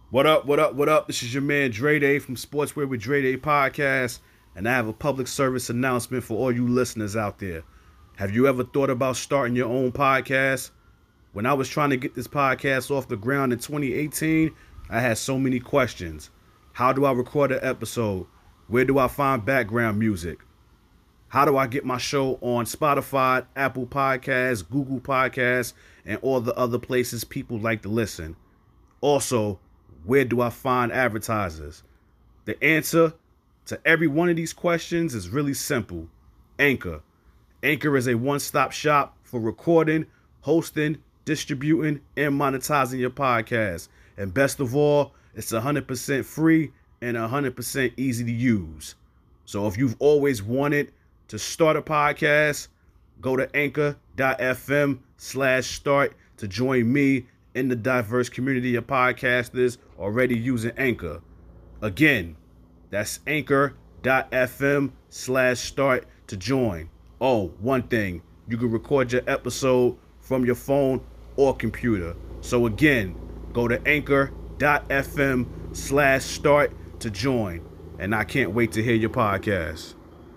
What up, what up, what up? This is your man Dre Day from Sportswear with Dre Day podcast, and I have a public service announcement for all you listeners out there. Have you ever thought about starting your own podcast? When I was trying to get this podcast off the ground in 2018, I had so many questions. How do I record an episode? Where do I find background music? How do I get my show on Spotify, Apple Podcasts, Google Podcasts, and all the other places people like to listen? Also, where do I find advertisers? The answer to every one of these questions is really simple. Anchor. Anchor is a one-stop shop for recording, hosting, distributing, and monetizing your podcast. And best of all, it's 100% free and 100% easy to use. So if you've always wanted to start a podcast, go to anchor.fm/start to join me in the diverse community of podcasters already using Anchor. Again, that's anchor.fm/start to join. Oh, one thing, you can record your episode from your phone or computer. So again, go to anchor.fm/start to join. And I can't wait to hear your podcast.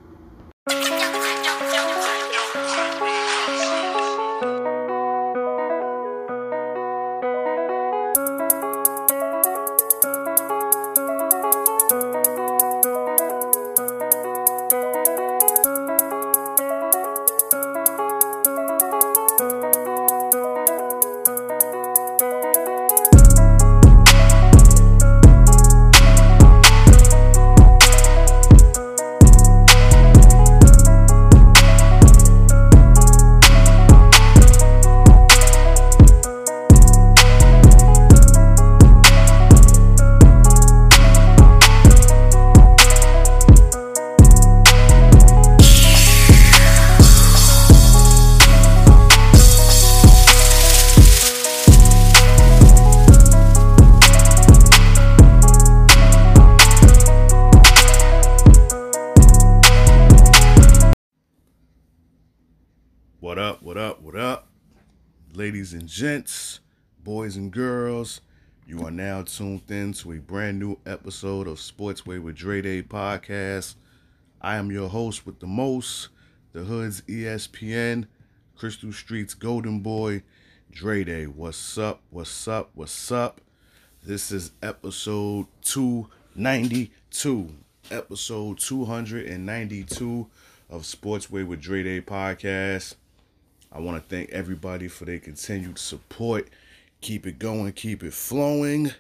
What up, what up, what up? Ladies and gents, boys and girls, you are now tuned in to a brand new episode of Sportsway with Dre Day podcast. I am your host with the most, the Hood's ESPN, Crystal Street's Golden Boy, Dre Day. What's up, what's up, what's up? This is episode 292. Episode 292 of Sportsway with Dre Day podcast. I want to thank everybody for their continued support. Keep it going, keep it flowing.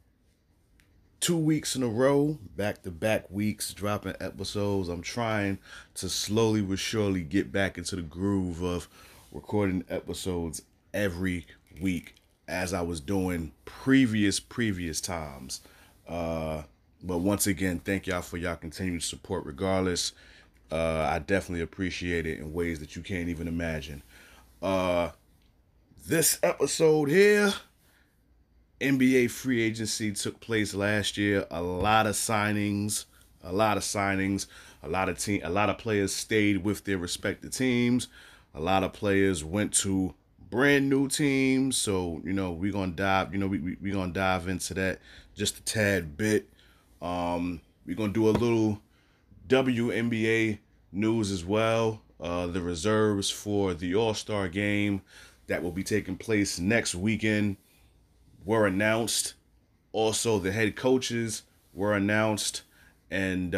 2 weeks in a row, back-to-back weeks, dropping episodes. I'm trying to slowly but surely get back into the groove of recording episodes every week as I was doing previous times. But once again, thank y'all for y'all continued support regardless. I definitely appreciate it in ways that you can't even imagine. This episode here, NBA free agency took place last year. A lot of signings. A lot of players stayed with their respective teams. A lot of players went to brand new teams. So, we're gonna dive, we're gonna dive into that just a tad bit. We're gonna do a little WNBA news as well. The reserves for the All-Star game that will be taking place next weekend were announced. Also, the head coaches were announced. And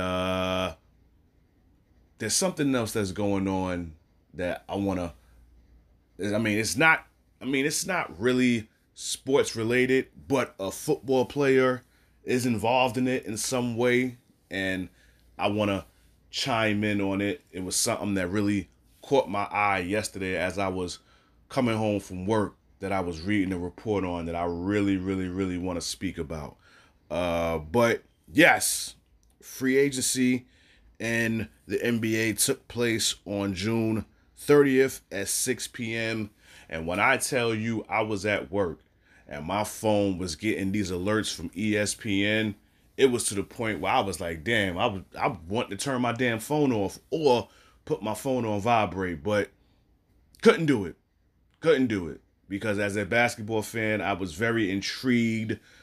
there's something else that's going on that I want to... it's not really sports related, but a football player is involved in it in some way. And I want to chime in on it. It was something that really caught my eye yesterday as I was coming home from work that I was reading a report on that I really want to speak about. But yes, free agency in the NBA took place on June 30th at 6 p.m. And when I tell you I was at work and my phone was getting these alerts from ESPN, it was to the point where I was like, damn, I want to turn my damn phone off or put my phone on vibrate, but couldn't do it. Because as a basketball fan, I was very intrigued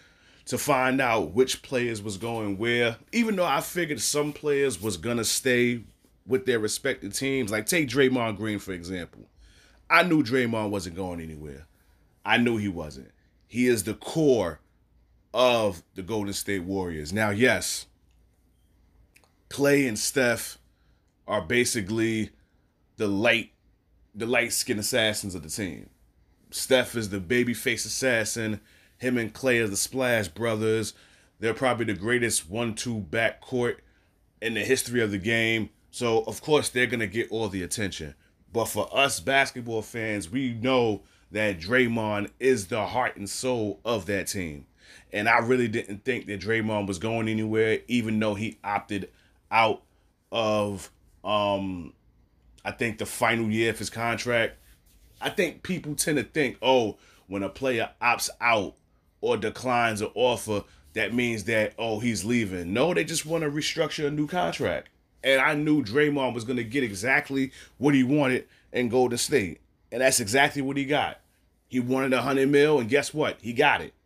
to find out which players was going where. Even though I figured some players was gonna stay with their respective teams. Like take Draymond Green, for example. I knew Draymond wasn't going anywhere. I knew he wasn't. He is the core of the Golden State Warriors. Now, yes, Clay and Steph are basically the light-skinned assassins of the team. Steph is the babyface assassin. Him and Clay are the Splash Brothers. They're probably the greatest 1-2 backcourt in the history of the game. So, of course, they're going to get all the attention. But for us basketball fans, we know that Draymond is the heart and soul of that team. And I really didn't think that Draymond was going anywhere, even though he opted out of, I think, the final year of his contract. I think people tend to think, oh, when a player opts out or declines an offer, that means that, oh, he's leaving. No, they just want to restructure a new contract. And I knew Draymond was going to get exactly what he wanted in Golden State. And that's exactly what he got. He wanted $100 million, and guess what? He got it.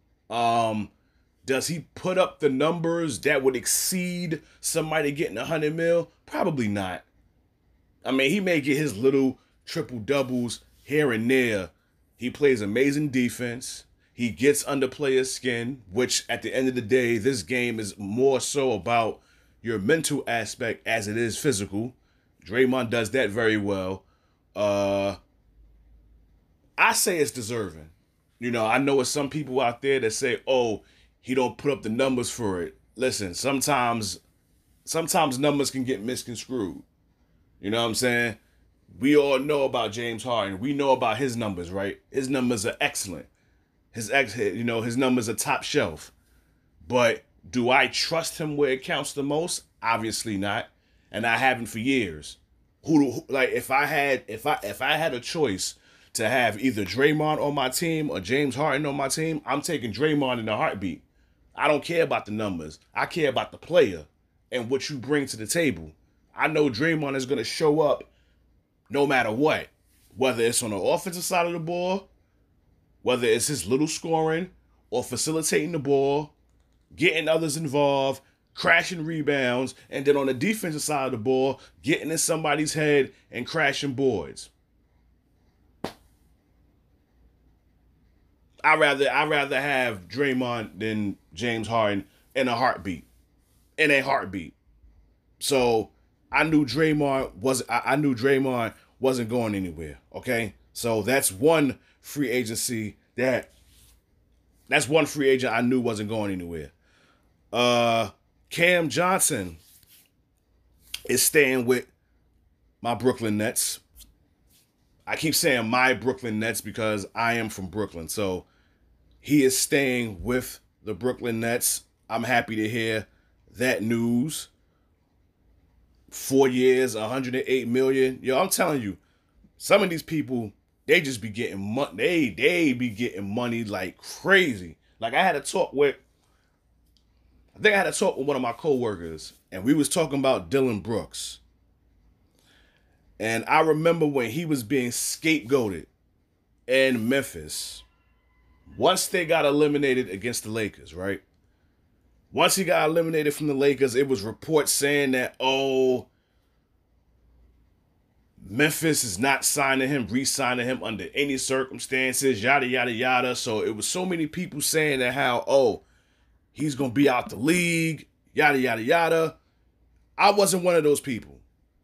Does he put up the numbers that would exceed somebody getting $100 million? Probably not. I mean, he may get his little triple doubles here and there. He plays amazing defense. He gets under players' skin, which at the end of the day, this game is more so about your mental aspect as it is physical. Draymond does that very well. I say it's deserving. You know, I know it's some people out there that say, oh, he don't put up the numbers for it. Listen, sometimes numbers can get misconstrued. You know what I'm saying? We all know about James Harden. We know about his numbers, right? His numbers are excellent. His numbers are top shelf. But do I trust him where it counts the most? Obviously not, and I haven't for years. If I had a choice to have either Draymond on my team or James Harden on my team, I'm taking Draymond in a heartbeat. I don't care about the numbers. I care about the player and what you bring to the table. I know Draymond is going to show up no matter what, whether it's on the offensive side of the ball, whether it's his little scoring or facilitating the ball, getting others involved, crashing rebounds, and then on the defensive side of the ball, getting in somebody's head and crashing boards. I'd rather have Draymond than James Harden in a heartbeat. So I knew Draymond wasn't going anywhere. Okay, so that's one free agency that's one free agent I knew wasn't going anywhere. Cam Johnson is staying with my Brooklyn Nets. I keep saying my Brooklyn Nets because I am from Brooklyn. So he is staying with the Brooklyn Nets. I'm happy to hear that news. 4 years, $108 million. Yo, I'm telling you, some of these people, they just be getting money. They be getting money like crazy. Like I had a talk with one of my coworkers, and we was talking about Dillon Brooks. And I remember when he was being scapegoated in Memphis. Once they got eliminated against the Lakers, right? Once he got eliminated from the Lakers, it was reports saying that, oh, Memphis is not re-signing him under any circumstances, yada, yada, yada. So it was so many people saying that how, oh, he's going to be out the league, yada, yada, yada. I wasn't one of those people.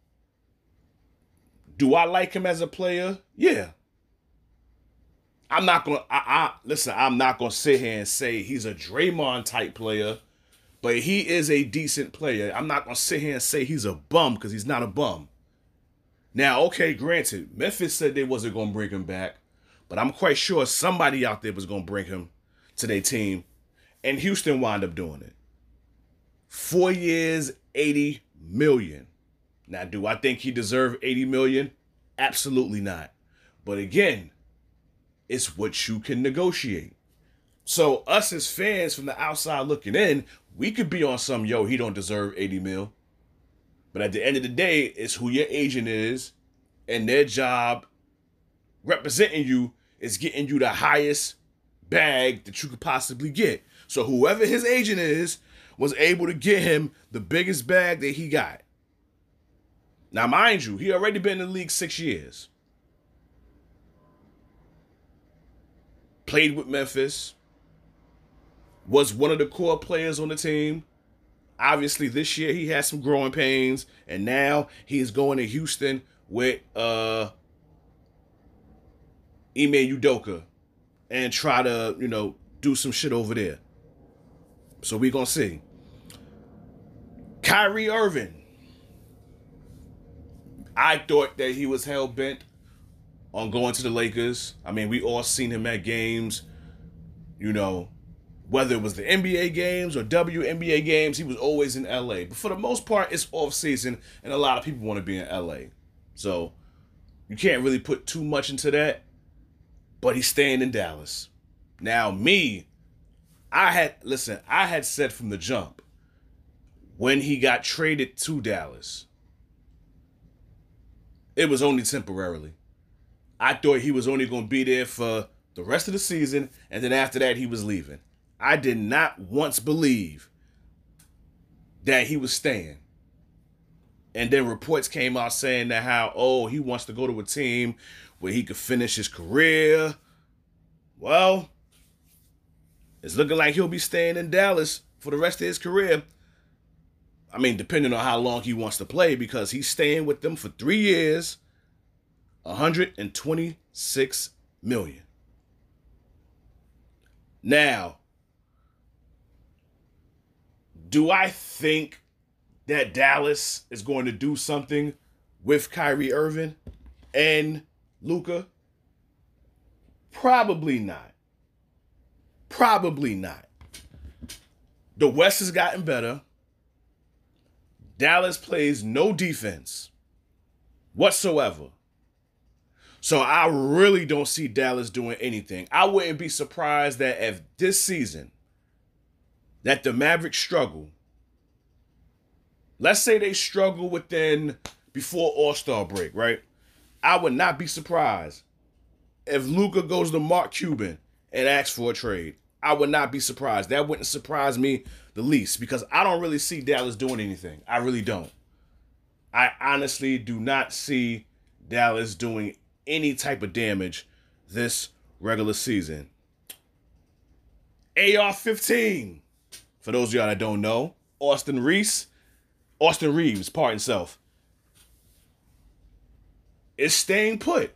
Do I like him as a player? Yeah. I'm not going to sit here and say he's a Draymond type player, but he is a decent player. I'm not going to sit here and say he's a bum because he's not a bum. Now, okay, granted, Memphis said they wasn't going to bring him back, but I'm quite sure somebody out there was going to bring him to their team, and Houston wound up doing it. 4 years, $80 million. Now, do I think he deserved $80 million? Absolutely not. But again, it's what you can negotiate. So us as fans from the outside looking in, we could be on some, yo, he don't deserve 80 mil. But at the end of the day, it's who your agent is, and their job representing you is getting you the highest bag that you could possibly get. So whoever his agent is was able to get him the biggest bag that he got. Now, mind you, he already been in the league 6 years. Played with Memphis. Was one of the core players on the team. Obviously, this year he had some growing pains, and now he's going to Houston with Ime Udoka and try to, do some shit over there. So we gonna see. Kyrie Irving. I thought that he was hell-bent on going to the Lakers. I mean, we all seen him at games, whether it was the NBA games or WNBA games, he was always in LA. But for the most part, it's off-season, and a lot of people want to be in LA. So you can't really put too much into that, but he's staying in Dallas. Now, I had said from the jump, when he got traded to Dallas, it was only temporarily. I thought he was only going to be there for the rest of the season, and then after that, he was leaving. I did not once believe that he was staying. And then reports came out saying that he wants to go to a team where he could finish his career. Well, it's looking like he'll be staying in Dallas for the rest of his career. I mean, depending on how long he wants to play, because he's staying with them for 3 years, $126 million. Now, do I think that Dallas is going to do something with Kyrie Irving and Luka? Probably not. Probably not. The West has gotten better. Dallas plays no defense whatsoever. So I really don't see Dallas doing anything. I wouldn't be surprised that if this season that the Mavericks struggle, let's say they struggle before All-Star break, right? I would not be surprised if Luka goes to Mark Cuban and asks for a trade. I would not be surprised. That wouldn't surprise me the least, because I don't really see Dallas doing anything. I really don't. I honestly do not see Dallas doing any type of damage this regular season. AR-15. For those of y'all that don't know, Austin Reeves, pardon himself, is staying put.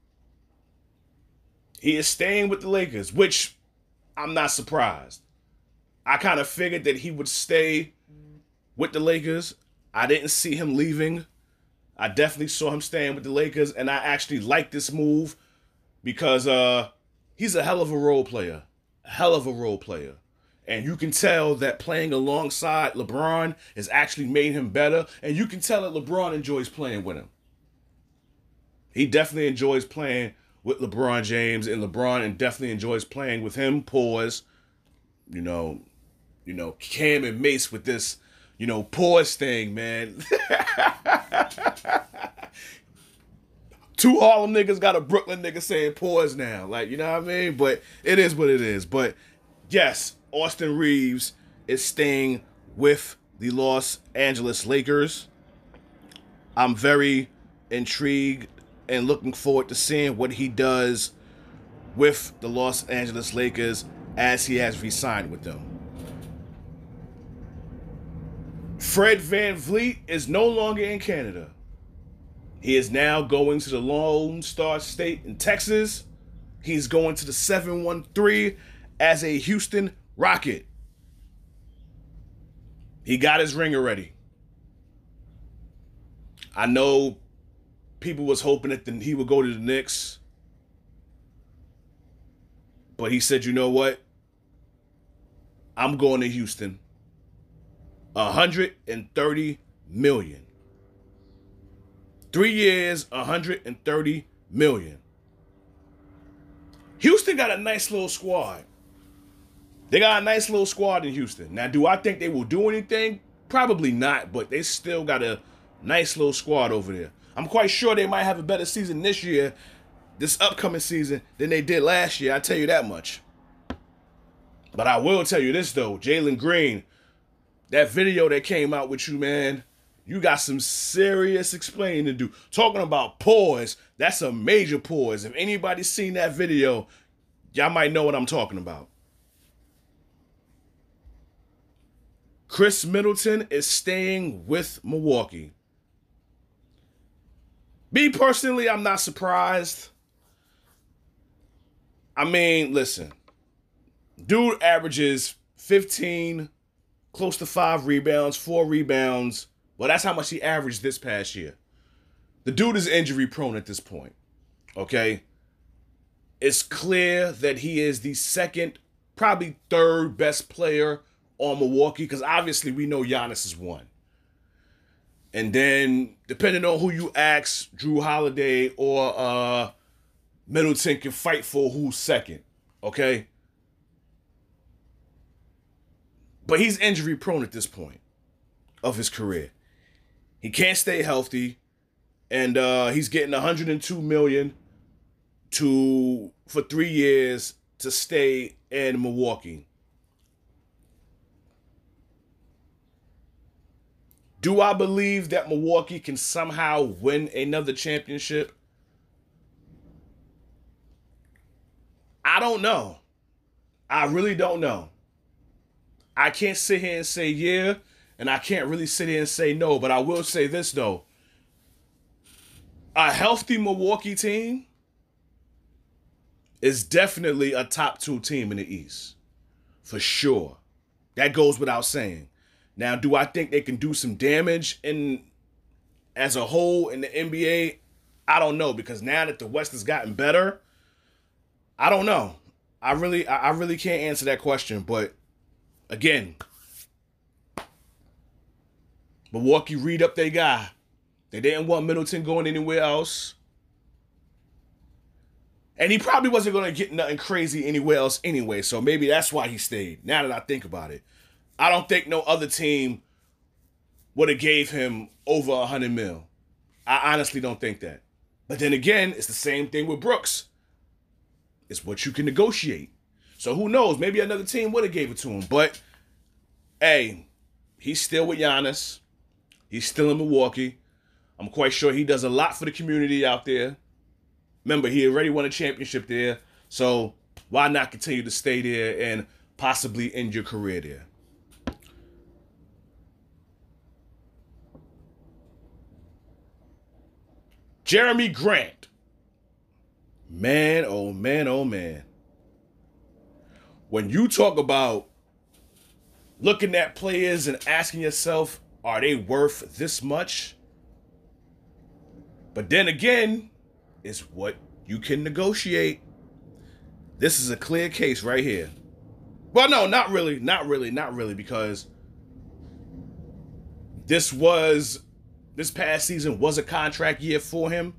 He is staying with the Lakers, which I'm not surprised. I kind of figured that he would stay with the Lakers. I didn't see him leaving. I definitely saw him staying with the Lakers, and I actually like this move because he's a hell of a role player. A hell of a role player. And you can tell that playing alongside LeBron has actually made him better, and you can tell that LeBron enjoys playing with him. He definitely enjoys playing with LeBron James, and LeBron definitely enjoys playing with him. Pause. Cam and Mace with this, pause thing, man. Two Harlem niggas got a Brooklyn nigga saying pause now. Like, you know what I mean? But it is what it is. But yes, Austin Reeves is staying with the Los Angeles Lakers. I'm very intrigued and looking forward to seeing what he does with the Los Angeles Lakers as he has re-signed with them. Fred VanVleet is no longer in Canada. He is now going to the Lone Star State in Texas. He's going to the 713 as a Houston Rocket. He got his ring already. I know people was hoping that he would go to the Knicks. But he said, you know what? I'm going to Houston. $130 million. 3 years, $130 million. Houston got a nice little squad. They got a nice little squad in Houston. Now, do I think they will do anything? Probably not, but they still got a nice little squad over there. I'm quite sure they might have a better season this upcoming season, than they did last year. I tell you that much. But I will tell you this, though. Jalen Green, that video that came out with you, man, you got some serious explaining to do. Talking about pause, that's a major pause. If anybody's seen that video, y'all might know what I'm talking about. Chris Middleton is staying with Milwaukee. Me personally, I'm not surprised. I mean, listen. Dude averages 15, close to 5 rebounds, 4 rebounds. Well, that's how much he averaged this past year. The dude is injury prone at this point. Okay? It's clear that he is the second, probably third best player on Milwaukee, because obviously we know Giannis is one. And then, depending on who you ask, Drew Holiday or Middleton can fight for who's second. Okay? But he's injury prone at this point of his career. He can't stay healthy, and he's getting $102 million for 3 years to stay in Milwaukee. Do I believe that Milwaukee can somehow win another championship? I don't know. I really don't know. I can't sit here and say yeah, and I can't really sit here and say no, but I will say this, though. A healthy Milwaukee team is definitely a top 2 team in the East. For sure. That goes without saying. Now, do I think they can do some damage as a whole in the NBA? I don't know, because now that the West has gotten better, I don't know. I really can't answer that question, but again, Milwaukee read up their guy. They didn't want Middleton going anywhere else. And he probably wasn't going to get nothing crazy anywhere else anyway, so maybe that's why he stayed, now that I think about it. I don't think no other team would have gave him over $100 million. I honestly don't think that. But then again, it's the same thing with Brooks. It's what you can negotiate. So who knows? Maybe another team would have gave it to him. But, hey, he's still with Giannis. He's still in Milwaukee. I'm quite sure he does a lot for the community out there. Remember, he already won a championship there. So why not continue to stay there and possibly end your career there? Jeremy Grant. Man, oh man, oh man. When you talk about looking at players and asking yourself, are they worth this much? But then again, it's what you can negotiate. This is a clear case right here. Well, no, not really, because this past season was a contract year for him.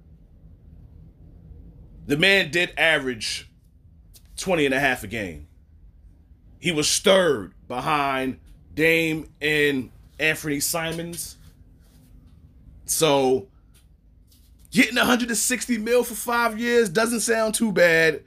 The man did average 20 and a half a game. He was third behind Dame and Anthony Simons. So getting $160 million for 5 years doesn't sound too bad.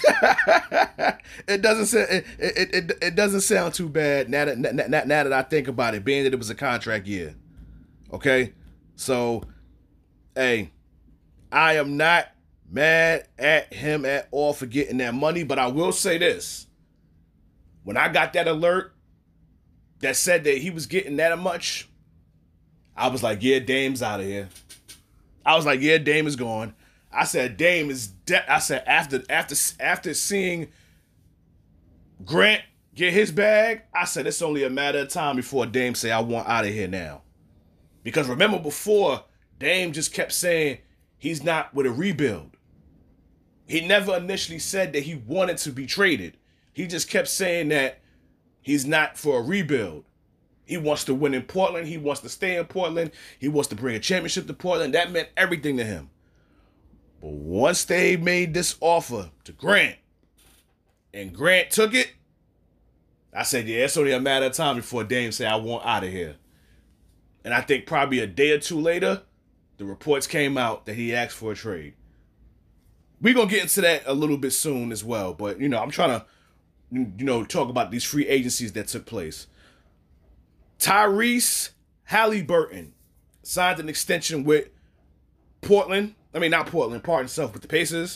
It doesn't sound too bad now that I think about it, being that it was a contract year. Okay? So, hey, I am not mad at him at all for getting that money, but I will say this. When I got that alert that said that he was getting that much, I was like, yeah, Dame's out of here. I was like, yeah, Dame is gone. I said, Dame is I said, after seeing Grant get his bag, I said, it's only a matter of time before Dame say, I want out of here now. Because remember before, Dame just kept saying he's not with a rebuild. He never initially said that he wanted to be traded. He just kept saying that he's not for a rebuild. He wants to win in Portland. He wants to stay in Portland. He wants to bring a championship to Portland. That meant everything to him. But once they made this offer to Grant, and Grant took it, I said, yeah, it's only a matter of time before Dame say, I want out of here. And I think probably a day or two later, the reports came out that he asked for a trade. We're going to get into that a little bit soon as well. But, I'm trying to talk about these free agencies that took place. Tyrese Halliburton signed an extension with Portland. I mean, not Portland, pardon himself, with the Pacers.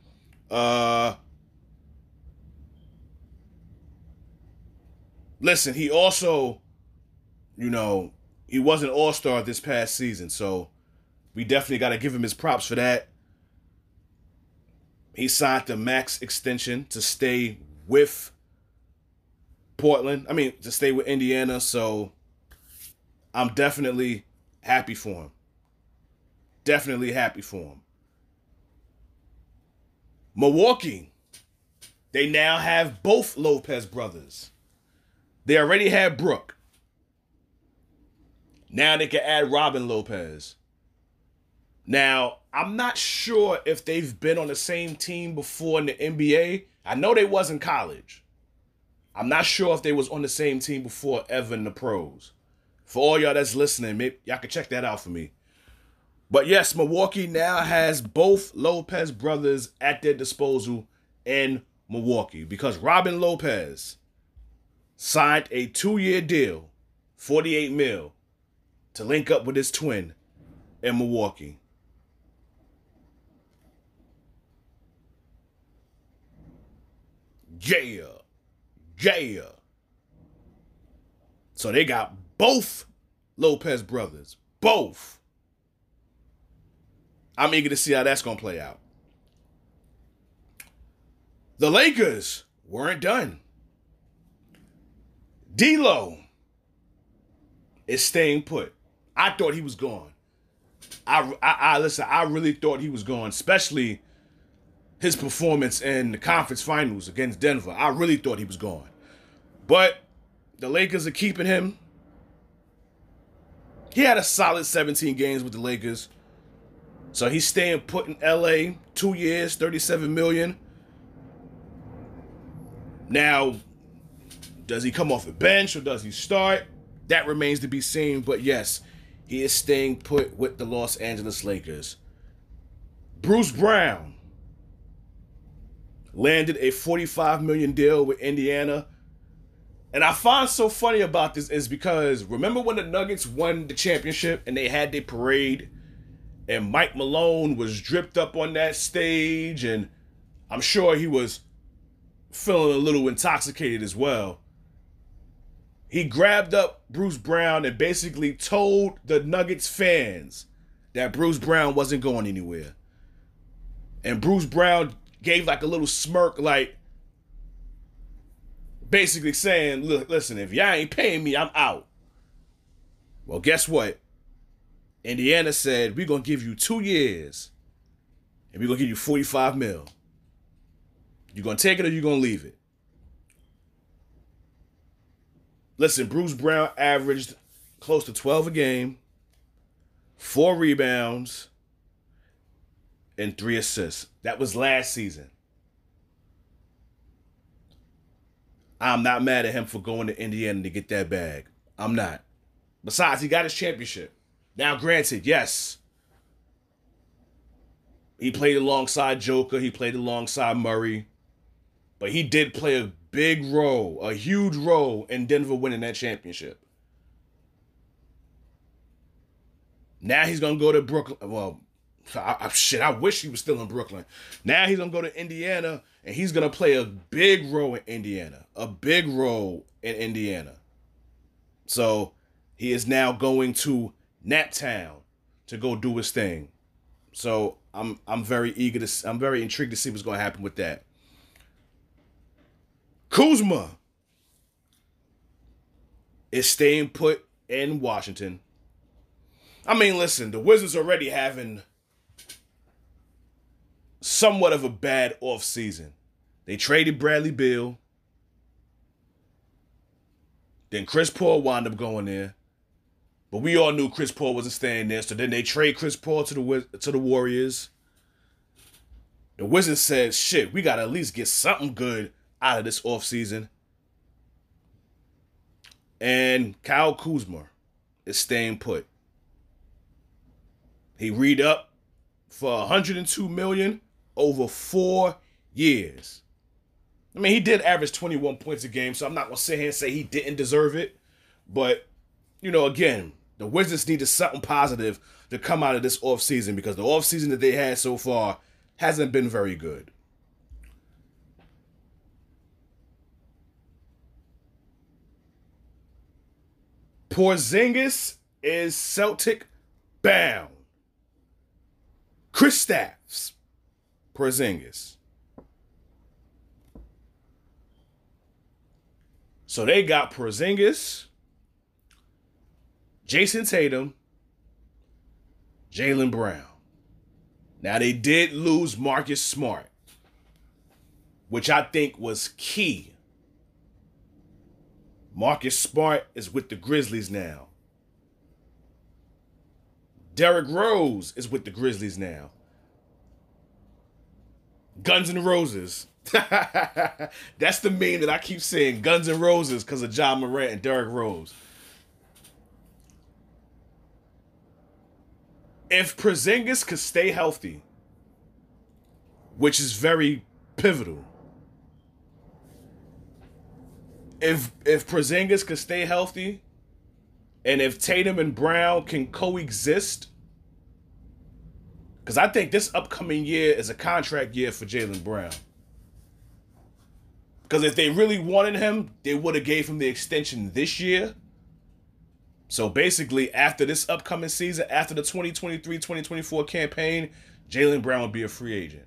Listen, he also, he was an all-star this past season, so we definitely got to give him his props for that. He signed the max extension to stay with Portland. I mean, to stay with Indiana, so I'm definitely happy for him. Definitely happy for him. Milwaukee, they now have both Lopez brothers. They already had Brook. Now they can add Robin Lopez. Now, I'm not sure if they've been on the same team before in the NBA. I know they was in college. I'm not sure if they was on the same team before ever in the pros. For all y'all that's listening, maybe y'all can check that out for me. But yes, Milwaukee now has both Lopez brothers at their disposal in Milwaukee because Robin Lopez signed a 2-year deal, $48 million, to link up with his twin in Milwaukee. Yeah. So they got both Lopez brothers. Both. I'm eager to see how that's going to play out. The Lakers weren't done. D'Lo is staying put. I thought he was gone. Listen, I really thought he was gone, especially his performance in the conference finals against Denver. I really thought he was gone. But the Lakers are keeping him. He had a solid 17 games with the Lakers. So he's staying put in LA, 2 years, $37 million. Now, does he come off the bench or does he start? That remains to be seen. But yes, he is staying put with the Los Angeles Lakers. Bruce Brown landed a $45 million deal with Indiana. And I find so funny about this is because remember when the Nuggets won the championship and they had their parade and Mike Malone was dripped up on that stage and I'm sure he was feeling a little intoxicated as well. He grabbed up Bruce Brown and basically told the Nuggets fans that Bruce Brown wasn't going anywhere. And Bruce Brown gave like a little smirk, like basically saying, look, listen, if y'all ain't paying me, I'm out. Well, guess what? Indiana said, we're going to give you 2 years and we're going to give you $45 million. You going to take it or you going to leave it? Listen, Bruce Brown averaged close to 12 a game, 4 rebounds, and 3 assists. That was last season. I'm not mad at him for going to Indiana to get that bag. I'm not. Besides, he got his championship. Now, granted, yes, he played alongside Joker. He played alongside Murray. But he did play a big role, a huge role in Denver winning that championship. Now he's going to go to Brooklyn. Well, I wish he was still in Brooklyn. Now he's going to go to Indiana, and he's going to play a big role in Indiana. A big role in Indiana. So he is now going to Naptown to go do his thing. So I'm very intrigued to see what's going to happen with that. Kuzma is staying put in Washington. I mean, listen, the Wizards already having somewhat of a bad offseason. They traded Bradley Beal. Then Chris Paul wound up going there. But we all knew Chris Paul wasn't staying there. So then they trade Chris Paul to the Warriors. The Wizards said, shit, we got to at least get something good out of this offseason. And Kyle Kuzma is staying put. He re-upped for $102 million over 4 years. I mean, he did average 21 points a game, so I'm not going to sit here and say he didn't deserve it. But, again, the Wizards needed something positive to come out of this offseason because the offseason that they had so far hasn't been very good. Porzingis is Celtic bound. Kristaps Porzingis. So they got Porzingis, Jason Tatum, Jaylen Brown. Now they did lose Marcus Smart, which I think was key. Marcus Smart is with the Grizzlies now. Derrick Rose is with the Grizzlies now. Guns N' Roses. That's the meme that I keep saying. Guns N' Roses because of Ja Morant and Derrick Rose. If Porzingis could stay healthy, which is very pivotal. If Porzingis could stay healthy, and if Tatum and Brown can coexist, because I think this upcoming year is a contract year for Jaylen Brown. Because if they really wanted him, they would have gave him the extension this year. So basically, after this upcoming season, after the 2023-2024 campaign, Jaylen Brown would be a free agent.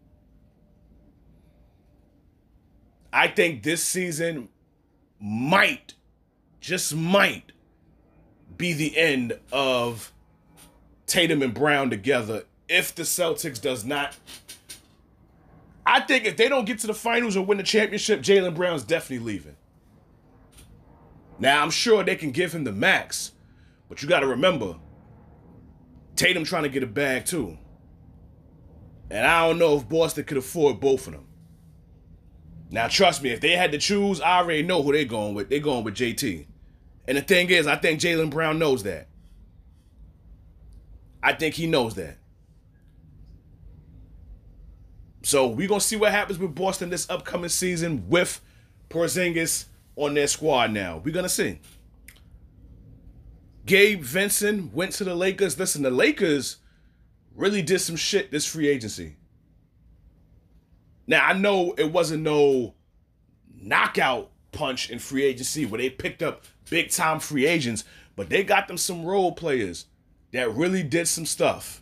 I think this season might, just might, be the end of Tatum and Brown together if the Celtics does not. I think if they don't get to the finals or win the championship, Jaylen Brown's definitely leaving. Now, I'm sure they can give him the max, but you got to remember, Tatum trying to get a bag too. And I don't know if Boston could afford both of them. Now, trust me, if they had to choose, I already know who they're going with. They're going with JT. And the thing is, I think Jaylen Brown knows that. I think he knows that. So we're going to see what happens with Boston this upcoming season with Porzingis on their squad now. We're going to see. Gabe Vincent went to the Lakers. Listen, the Lakers really did some shit this free agency. Now, I know it wasn't no knockout punch in free agency where they picked up big-time free agents, but they got them some role players that really did some stuff.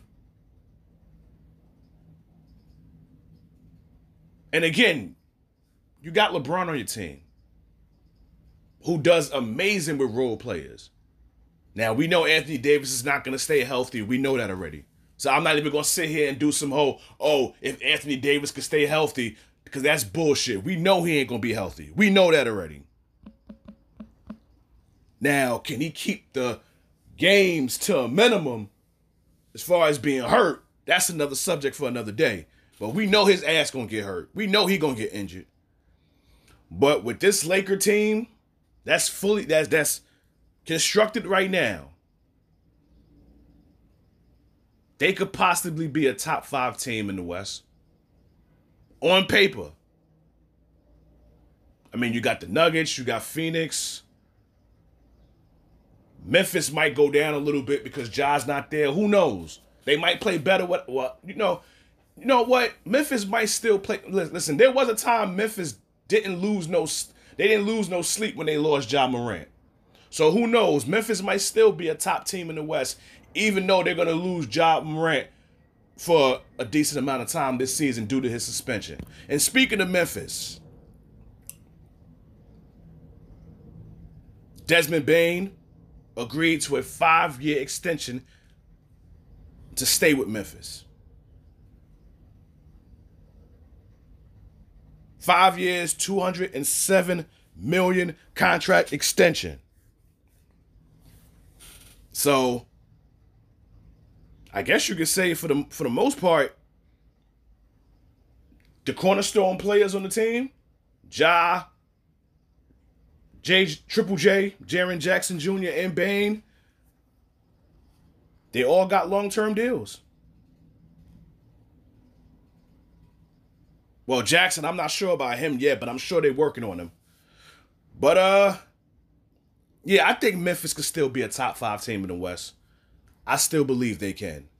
And again, you got LeBron on your team who does amazing with role players. Now, we know Anthony Davis is not going to stay healthy. We know that already. So I'm not even going to sit here and do some if Anthony Davis could stay healthy, because that's bullshit. We know he ain't going to be healthy. We know that already. Now, can he keep the games to a minimum as far as being hurt? That's another subject for another day. But we know his ass going to get hurt. We know he going to get injured. But with this Laker team, that's constructed right now. They could possibly be a top 5 team in the West. On paper. I mean, you got the Nuggets, you got Phoenix. Memphis might go down a little bit because Ja's not there. Who knows? They might play better. You know what? Memphis might still play. Listen, there was a time Memphis didn't lose no sleep when they lost Ja Morant. So who knows? Memphis might still be a top team in the West, even though they're going to lose Ja Morant for a decent amount of time this season due to his suspension. And speaking of Memphis, Desmond Bane agreed to a 5-year extension to stay with Memphis. 5 years, $207 million contract extension. So, I guess you could say for the most part, the cornerstone players on the team, Triple J, Jaren Jackson Jr., and Bane, they all got long-term deals. Well, Jackson, I'm not sure about him yet, but I'm sure they're working on him. But yeah, I think Memphis could still be a top 5 team in the West. I still believe they can.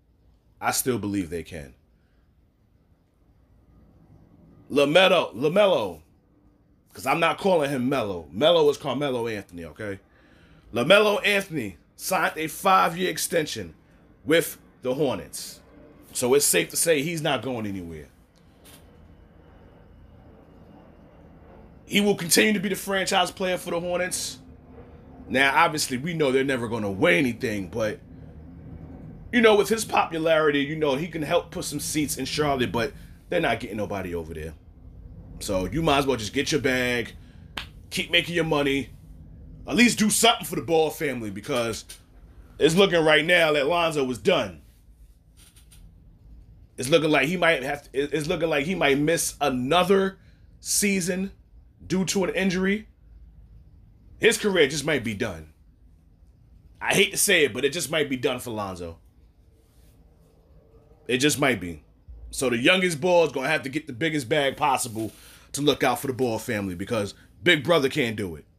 LaMelo, because I'm not calling him Melo. Melo is Carmelo Anthony, okay? LaMelo Anthony signed a 5-year extension with the Hornets. So it's safe to say he's not going anywhere. He will continue to be the franchise player for the Hornets. Now, obviously, we know they're never going to win anything, but, with his popularity, he can help put some seats in Charlotte, but they're not getting nobody over there. So you might as well just get your bag, keep making your money, at least do something for the Ball family, because it's looking right now that Lonzo was done. It's looking like he might miss another season due to an injury. His career just might be done. I hate to say it, but it just might be done for Lonzo. It just might be. So the youngest Ball is going to have to get the biggest bag possible to look out for the Ball family, because Big Brother can't do it.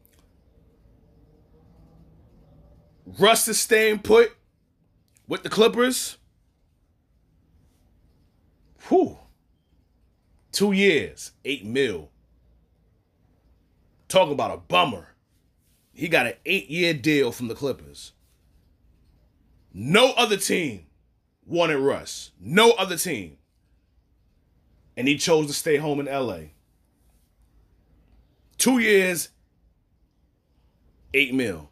Russ is staying put with the Clippers. Whew. 2 years, $8 million. Talk about a bummer. He got an 8-year deal from the Clippers. No other team wanted Russ. No other team. And he chose to stay home in LA. 2 years, $8 million.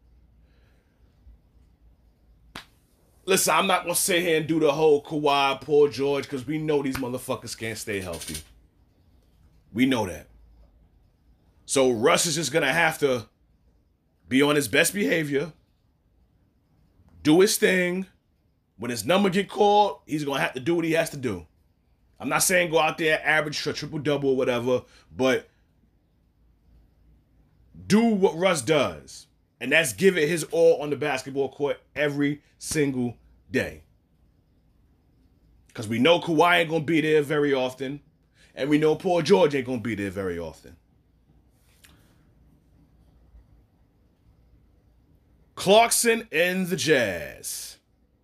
Listen, I'm not going to sit here and do the whole Kawhi, Paul George, because we know these motherfuckers can't stay healthy. We know that. So Russ is just going to have to be on his best behavior, do his thing. When his number get called, he's going to have to do what he has to do. I'm not saying go out there, average a triple-double or whatever, but do what Russ does. And that's give it his all on the basketball court every single day. Because we know Kawhi ain't going to be there very often. And we know Paul George ain't going to be there very often. Clarkson and the Jazz.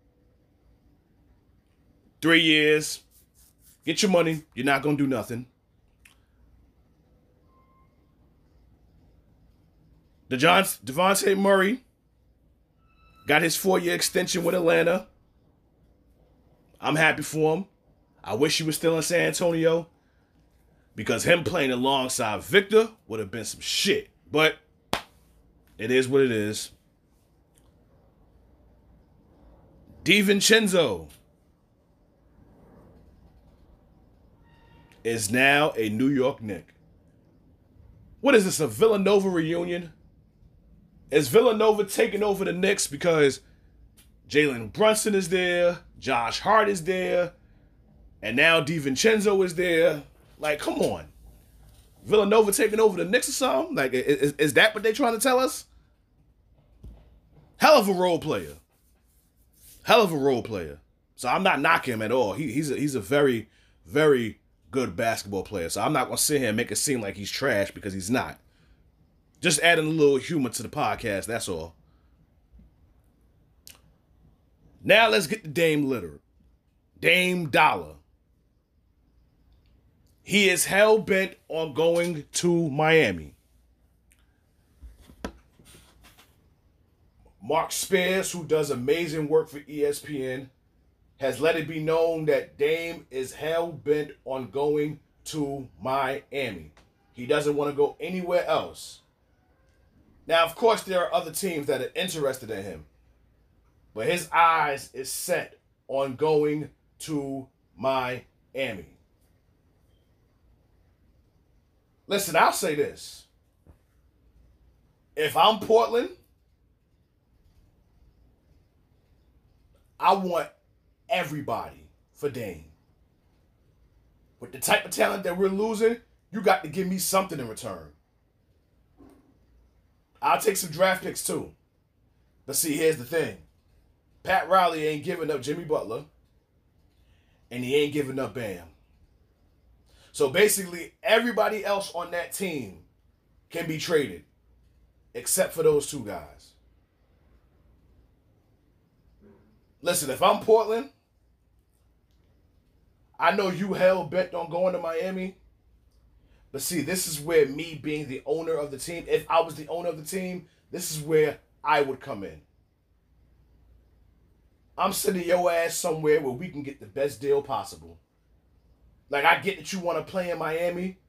3 years. Get your money. You're not going to do nothing. Devontae Murray got his 4-year extension with Atlanta. I'm happy for him. I wish he was still in San Antonio, because him playing alongside Victor would have been some shit. But it is what it is. DiVincenzo is now a New York Knick. What is this, a Villanova reunion? Is Villanova taking over the Knicks because Jalen Brunson is there, Josh Hart is there, and now DiVincenzo is there? Like, come on. Villanova taking over the Knicks or something? Like, is that what they're trying to tell us? Hell of a role player. Hell of a role player. So I'm not knocking him at all. He's a very, very good basketball player. So I'm not going to sit here and make it seem like he's trash, because he's not. Just adding a little humor to the podcast, that's all. Now let's get to Dame Lillard. Dame Dollar. He is hell-bent on going to Miami. Mark Spears, who does amazing work for ESPN, has let it be known that Dame is hell-bent on going to Miami. He doesn't want to go anywhere else. Now, of course, there are other teams that are interested in him, but his eyes is set on going to Miami. Listen, I'll say this. If I'm Portland, I want everybody for Dame. With the type of talent that we're losing, you got to give me something in return. I'll take some draft picks too. But see, here's the thing. Pat Riley ain't giving up Jimmy Butler. And he ain't giving up Bam. So basically, everybody else on that team can be traded except for those two guys. Listen, if I'm Portland, I know you hell bent on going to Miami. But see, this is where me being the owner of the team, if I was the owner of the team, this is where I would come in. I'm sending your ass somewhere where we can get the best deal possible. Like, I get that you want to play in Miami,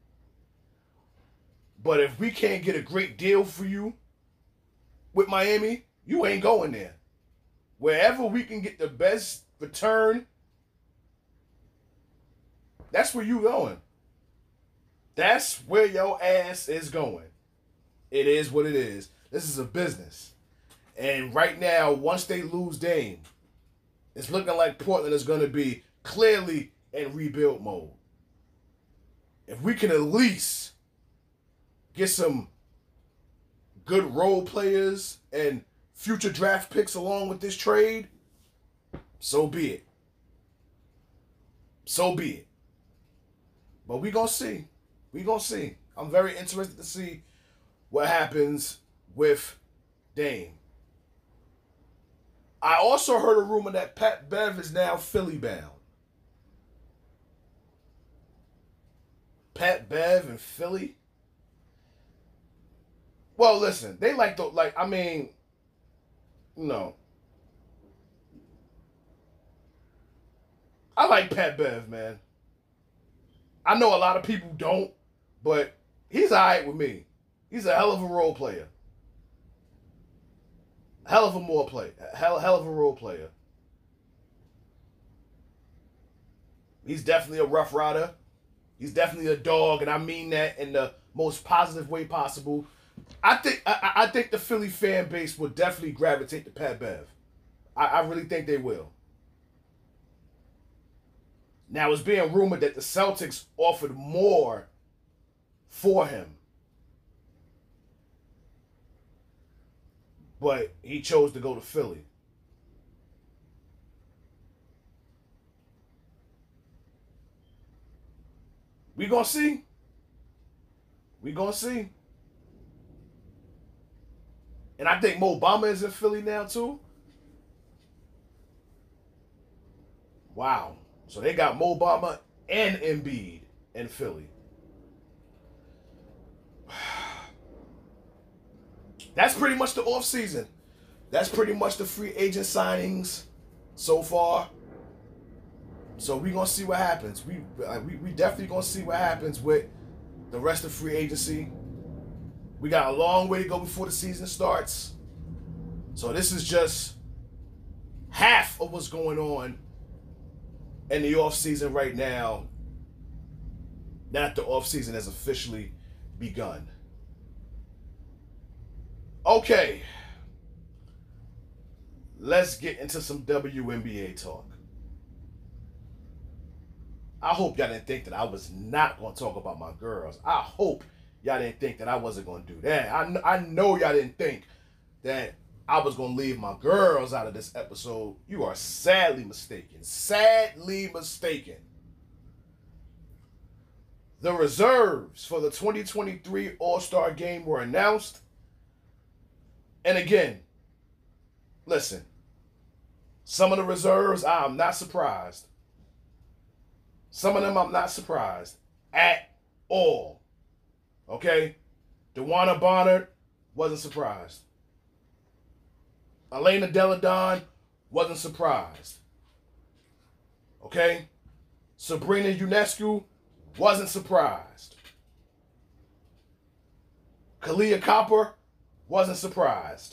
but if we can't get a great deal for you with Miami, you ain't going there. Wherever we can get the best return, that's where you going. That's where your ass is going. It is what it is. This is a business. And right now, once they lose Dame, it's looking like Portland is going to be clearly in rebuild mode. If we can at least get some good role players and future draft picks along with this trade, so be it. So be it. But we gonna see. We gonna see. I'm very interested to see what happens with Dame. I also heard a rumor that Pat Bev is now Philly bound. Pat Bev and Philly? Well, listen, they no. I like Pat Bev, man. I know a lot of people don't, but he's all right with me. He's a hell of a role player. Hell of a role player. He's definitely a rough rider. He's definitely a dog, and I mean that in the most positive way possible. I think the Philly fan base will definitely gravitate to Pat Bev. I really think they will. Now, it's being rumored that the Celtics offered more for him. But he chose to go to Philly. We gonna see. We gonna see. And I think Mo Bamba is in Philly now too. Wow. So they got Mo Bamba and Embiid in Philly. That's pretty much the offseason. That's pretty much the free agent signings so far. So we're going to see what happens. We definitely going to see what happens with the rest of free agency. We got a long way to go before the season starts. So this is just half of what's going on in the offseason right now. Not the offseason has officially begun. Okay. Let's get into some WNBA talk. I hope y'all didn't think that I was not going to talk about my girls. I hope y'all didn't think that I wasn't going to do that. I know y'all didn't think that I was going to leave my girls out of this episode. You are sadly mistaken. Sadly mistaken. The reserves for the 2023 All-Star Game were announced. And again, listen, some of the reserves, I'm not surprised. Some of them I'm not surprised at all. Okay? DeWanna Bonner, wasn't surprised. Elena Deladon, wasn't surprised. Okay? Sabrina Ionescu, wasn't surprised. Kalia Copper, wasn't surprised.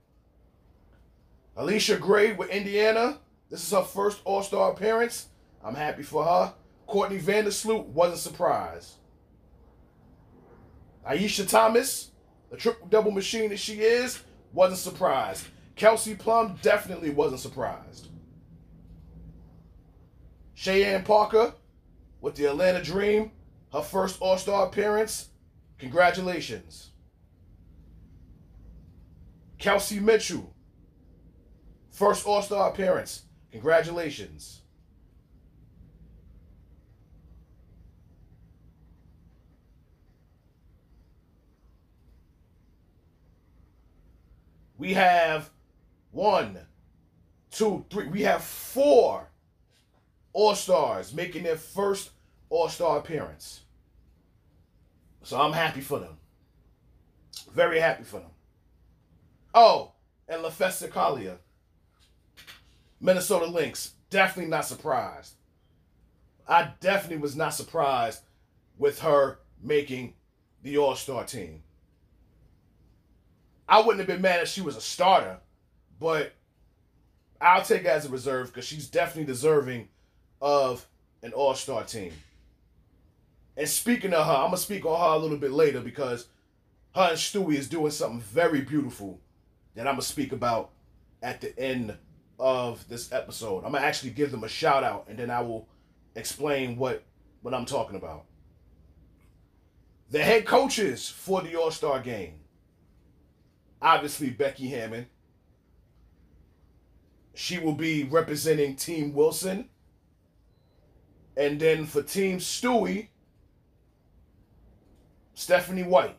Alicia Gray with Indiana, this is her first All-Star appearance. I'm happy for her. Courtney Vandersloot, wasn't surprised. Aisha Thomas, the triple-double machine that she is, wasn't surprised. Kelsey Plum definitely wasn't surprised. Cheyenne Parker with the Atlanta Dream, her first All-Star appearance. Congratulations. Kelsey Mitchell, first All-Star appearance. Congratulations. We have 1, 2, 3. We have 4 All-Stars making their first All-Star appearance. So I'm happy for them. Very happy for them. Oh, and LaFesta Collier, Minnesota Lynx. Definitely not surprised. I definitely was not surprised with her making the All-Star team. I wouldn't have been mad if she was a starter, but I'll take it as a reserve because she's definitely deserving of an All-Star team. And speaking of her, I'm going to speak on her a little bit later because her and Stewie is doing something very beautiful that I'm going to speak about at the end of this episode. I'm going to actually give them a shout out and then I will explain what I'm talking about. The head coaches for the All-Star game. Obviously, Becky Hammon. She will be representing Team Wilson. And then for Team Stewie, Stephanie White,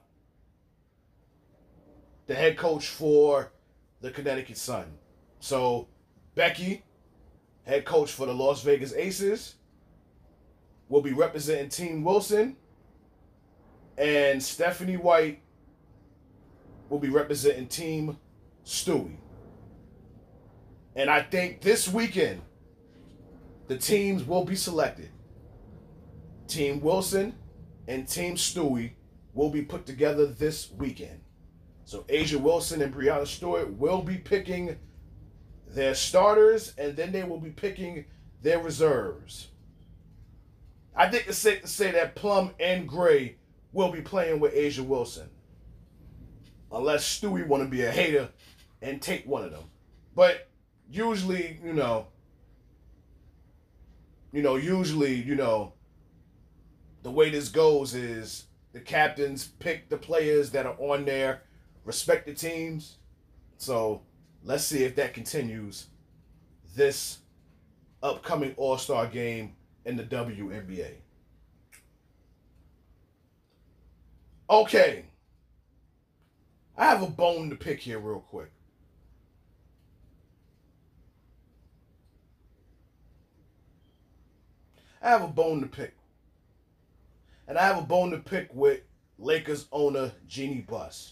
the head coach for the Connecticut Sun. So, Becky, head coach for the Las Vegas Aces, will be representing Team Wilson. And Stephanie White will be representing Team Stewie. And I think this weekend, the teams will be selected. Team Wilson and Team Stewie will be put together this weekend. So Asia Wilson and Brianna Stewart will be picking their starters, and then they will be picking their reserves. I think it's safe to say that Plum and Gray will be playing with Asia Wilson. Unless Stewie want to be a hater and take one of them. But usually, the way this goes is the captains pick the players that are on their respective teams. So let's see if that continues this upcoming All-Star game in the WNBA. Okay. I have a bone to pick here real quick. I have a bone to pick. And I have a bone to pick with Lakers owner Jeanie Buss.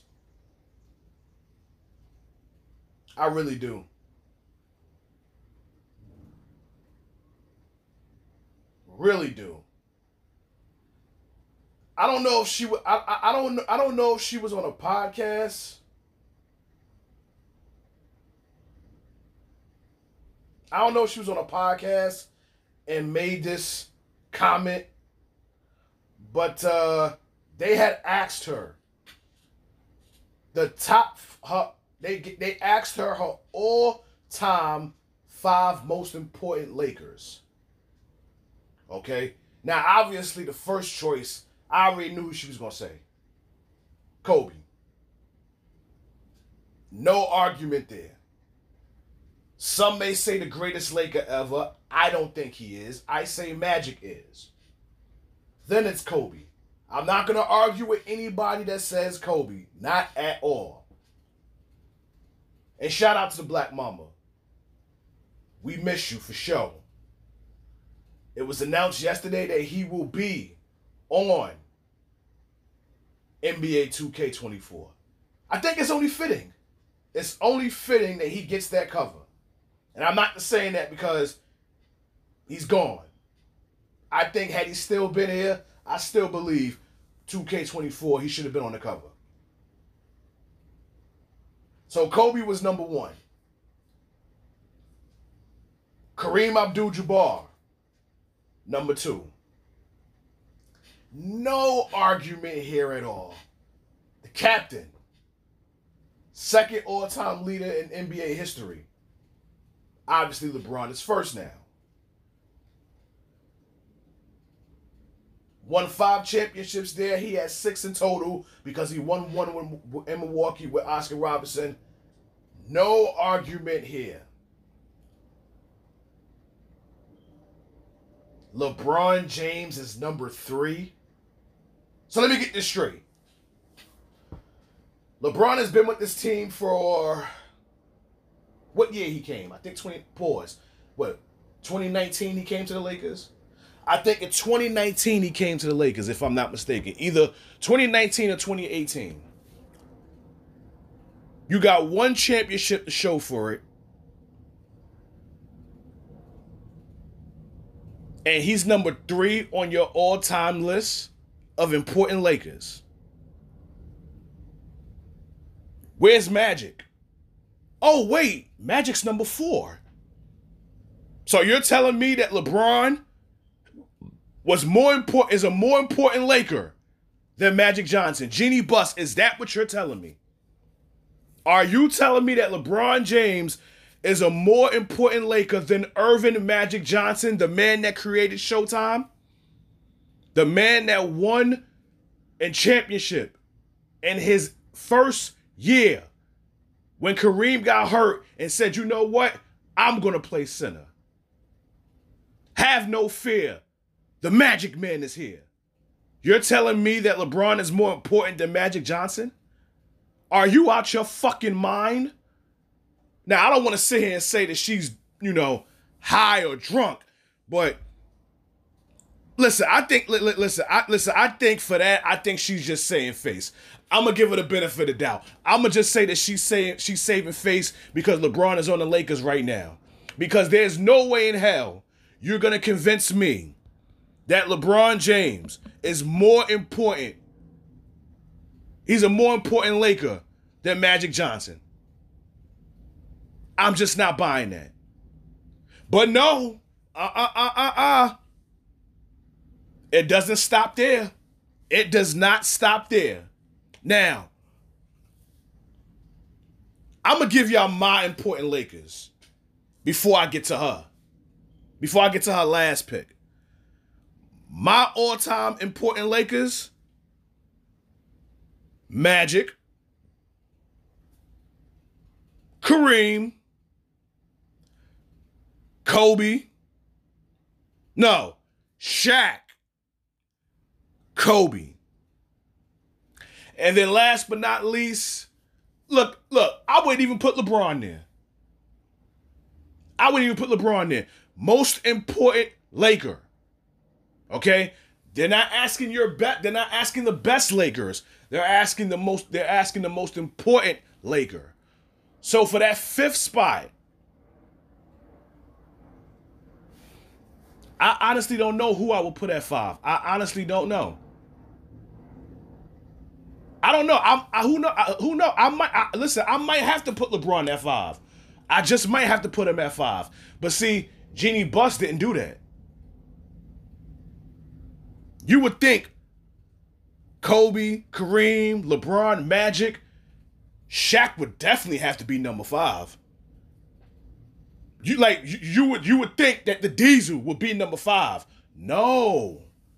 I really do. Really do. I don't know if she was. I don't know if she was on a podcast. I don't know if she was on a podcast and made this comment, but they had asked her They asked her all-time 5 most important Lakers. Okay, now obviously the first choice. I already knew who she was going to say. Kobe. No argument there. Some may say the greatest Laker ever. I don't think he is. I say Magic is. Then it's Kobe. I'm not going to argue with anybody that says Kobe. Not at all. And shout out to the Black Mamba. We miss you for sure. It was announced yesterday that he will be on NBA 2K24. I think it's only fitting. It's only fitting that he gets that cover. And I'm not saying that because he's gone. I think had he still been here, I still believe 2K24, he should have been on the cover. So Kobe was number 1. Kareem Abdul-Jabbar, number 2. No argument here at all. The captain, second all-time leader in NBA history. Obviously, LeBron is first now. Won 5 championships there. He has 6 in total because he won one in Milwaukee with Oscar Robertson. No argument here. LeBron James is number 3. So let me get this straight. LeBron has been with this team for what year he came? I think 2019 he came to the Lakers? I think in 2019 he came to the Lakers, if I'm not mistaken. Either 2019 or 2018. You got one championship to show for it. And he's number 3 on your all-time list of important Lakers. Where's Magic? Oh, wait. Magic's number 4. So you're telling me that LeBron is a more important Laker than Magic Johnson? Jeannie Buss, is that what you're telling me? Are you telling me that LeBron James is a more important Laker than Irvin Magic Johnson, the man that created Showtime? The man that won a championship in his first year when Kareem got hurt and said, you know what? I'm going to play center. Have no fear. The Magic Man is here. You're telling me that LeBron is more important than Magic Johnson? Are you out your fucking mind? Now, I don't want to sit here and say that she's, high or drunk, but listen, I think for that, I think she's just saying face. I'm gonna give her the benefit of the doubt. I'm gonna just say that she's saving face because LeBron is on the Lakers right now. Because there's no way in hell you're gonna convince me that LeBron James is more important. He's a more important Laker than Magic Johnson. I'm just not buying that. But no, it doesn't stop there. It does not stop there. Now, I'm going to give y'all my important Lakers before I get to her. Before I get to her last pick. My all-time important Lakers: Magic, Kareem, Kobe. No, Shaq, Kobe. And then last but not least, look, I wouldn't even put LeBron there. Most important Laker. Okay? They're not asking they're not asking the best Lakers. They're asking the most important Laker. So for that 5th spot, I honestly don't know who I would put at 5. I honestly don't know. I don't know. Who knows? I might have to put LeBron at 5. I just might have to put him at 5. But see, Jeannie Buss didn't do that. You would think Kobe, Kareem, LeBron, Magic, Shaq would definitely have to be number 5. You would think that the Diesel would be number 5. No.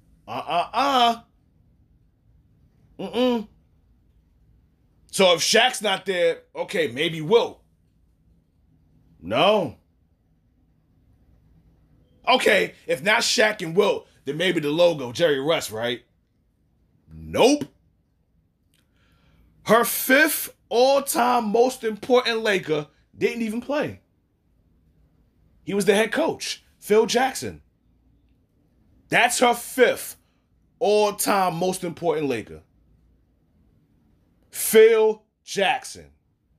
So if Shaq's not there, okay, maybe Wilt. No. Okay, if not Shaq and Wilt, then maybe the logo, Jerry Russ, right? Nope. Her 5th all-time most important Laker didn't even play. He was the head coach, Phil Jackson. That's her 5th all-time most important Laker. Phil Jackson.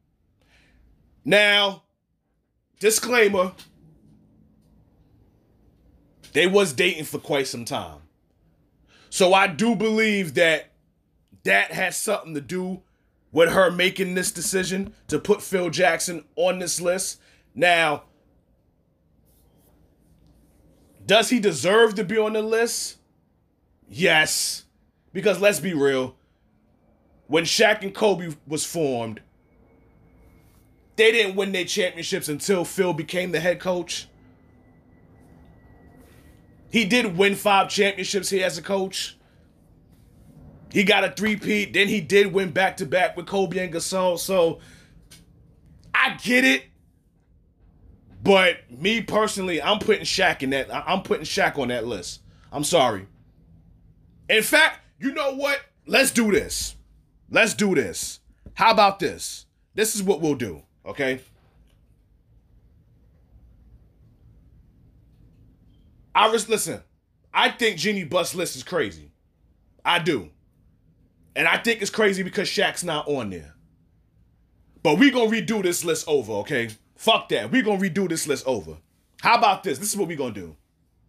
Now, disclaimer, they was dating for quite some time. So I do believe that has something to do with her making this decision to put Phil Jackson on this list. Now, does he deserve to be on the list? Yes. Because let's be real. When Shaq and Kobe was formed, they didn't win their championships until Phil became the head coach. He did win 5 championships here as a coach. He got a 3-peat. Then he did win back-to-back with Kobe and Gasol. So, I get it. But me personally, I'm putting Shaq on that list. I'm sorry. In fact, you know what? Let's do this. How about this? This is what we'll do, okay? Listen, I think Jeanie Buss list is crazy. I do. And I think it's crazy because Shaq's not on there. But we gonna redo this list over, okay? Fuck that. We gonna redo this list over. How about this? This is what we gonna do.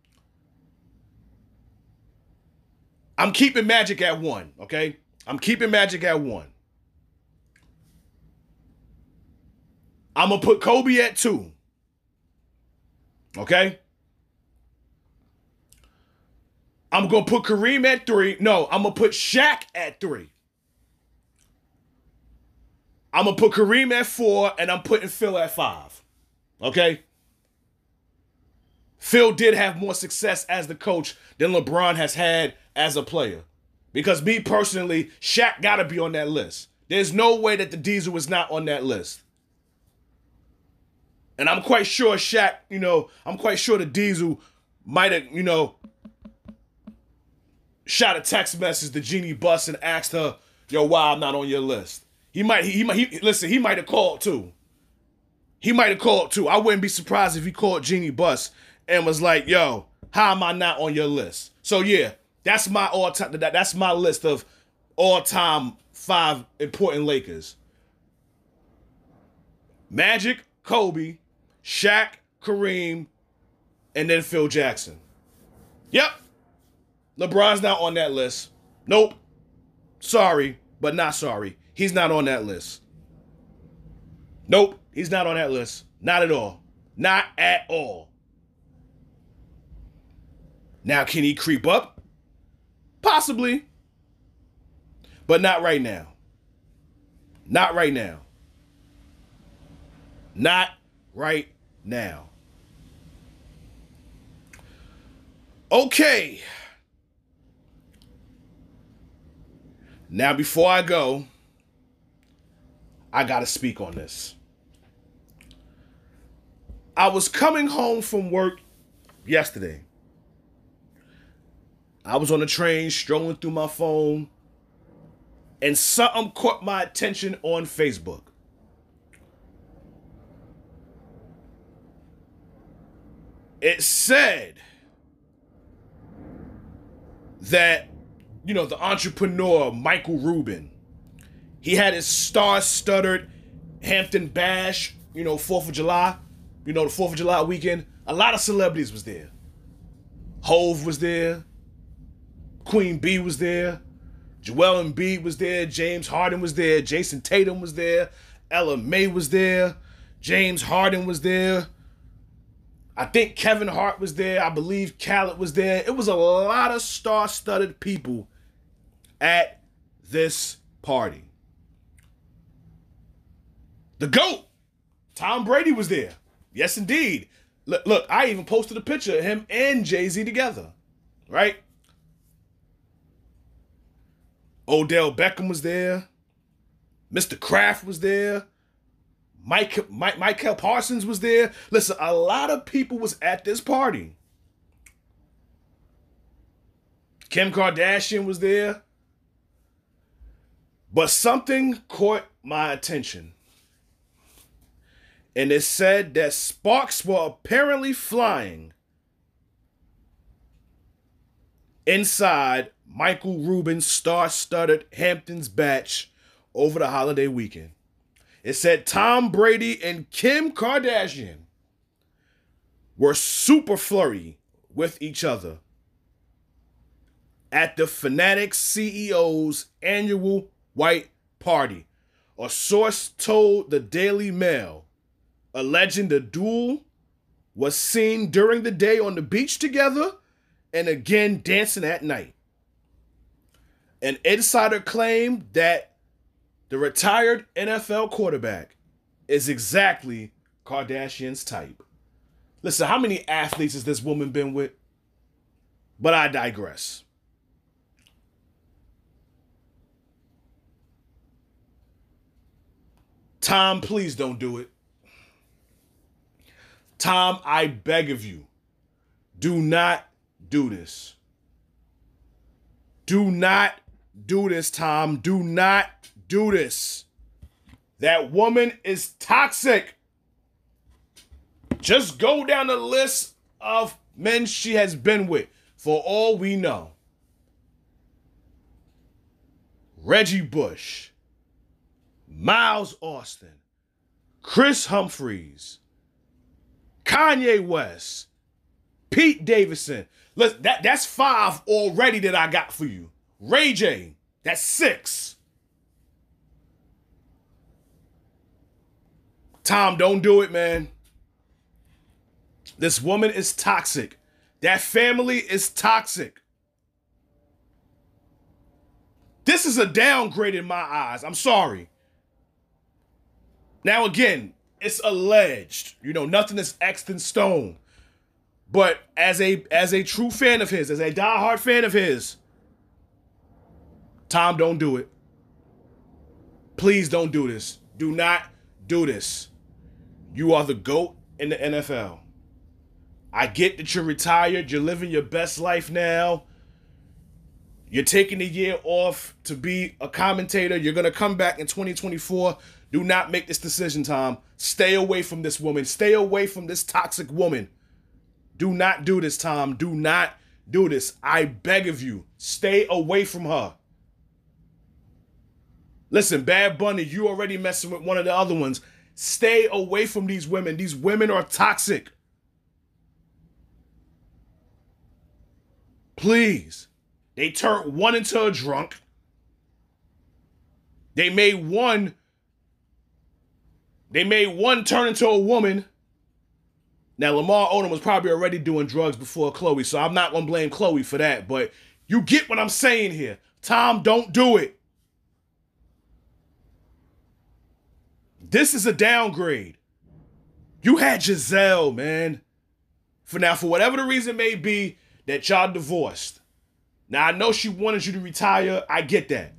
I'm keeping Magic at 1, okay? I'm keeping Magic at 1. I'm gonna put Kobe at 2. Okay? I'm gonna put Kareem at 3. No, I'm gonna put Shaq at 3. I'm gonna put Kareem at 4, and I'm putting Phil at 5. Okay? Phil did have more success as the coach than LeBron has had as a player. Because me personally, Shaq gotta be on that list. There's no way that the Diesel is not on that list. And I'm quite sure Shaq, I'm quite sure the Diesel might have, shot a text message to Jeanie Buss and asked her, yo, why I'm not on your list. He might have called too. He might have called too. I wouldn't be surprised if he called Jeanie Buss and was like, yo, how am I not on your list? So yeah, that's my all-time, that's my list of all-time 5 important Lakers. Magic, Kobe, Shaq, Kareem, and then Phil Jackson. Yep. LeBron's not on that list. Nope. Sorry, but not sorry. He's not on that list. Nope. He's not on that list. Not at all. Not at all. Now, can he creep up? Possibly. But not right now. Not right now. Not right now. Okay. Now, before I go, I got to speak on this. I was coming home from work yesterday. I was on the train, strolling through my phone, and something caught my attention on Facebook. It said that, the entrepreneur Michael Rubin, he had his star-studded Hampton Bash, 4th of July, the 4th of July weekend. A lot of celebrities was there. Hove was there. Queen Bee was there. Joel Embiid was there. James Harden was there. Jason Tatum was there. Ella May was there. James Harden was there. I think Kevin Hart was there. I believe Khaled was there. It was a lot of star-studded people at this party. The GOAT, Tom Brady, was there. Yes, indeed. Look, I even posted a picture of him and Jay-Z together, right? Odell Beckham was there. Mr. Kraft was there. Michael Parsons was there. Listen, a lot of people was at this party. Kim Kardashian was there. But something caught my attention. And it said that sparks were apparently flying inside Michael Rubin's star-studded Hamptons Batch over the holiday weekend. It said Tom Brady and Kim Kardashian were super flirty with each other at the Fanatics CEO's annual white party. A source told the Daily Mail, alleging the duo was seen during the day on the beach together and again dancing at night. An insider claimed that the retired NFL quarterback is exactly Kardashian's type. Listen, how many athletes has this woman been with? But I digress. Tom, please don't do it. Tom, I beg of you, do not do this. Do not do this, Tom. Do not do this. That woman is toxic. Just go down the list of men she has been with, for all we know. Reggie Bush, Miles Austin, Chris Humphries, Kanye West, Pete Davidson. Listen, that's 5 already that I got for you. Ray J, that's 6. Tom, don't do it, man. This woman is toxic. That family is toxic. This is a downgrade in my eyes. I'm sorry. Now, again, it's alleged. You know, nothing is X'd in stone. But as a true fan of his, as a diehard fan of his, Tom, don't do it. Please don't do this. Do not do this. You are the GOAT in the NFL. I get that you're retired. You're living your best life now. You're taking a year off to be a commentator. You're going to come back in 2024. Do not make this decision, Tom. Stay away from this woman. Stay away from this toxic woman. Do not do this, Tom. Do not do this. I beg of you. Stay away from her. Listen, Bad Bunny, you already messing with one of the other ones. Stay away from these women. These women are toxic. Please. They turned one into a drunk. They made one turn into a woman. Now, Lamar Odom was probably already doing drugs before Chloe, so I'm not going to blame Chloe for that. But you get what I'm saying here. Tom, don't do it. This is a downgrade. You had Giselle, man. For whatever the reason may be that y'all divorced. Now, I know she wanted you to retire. I get that.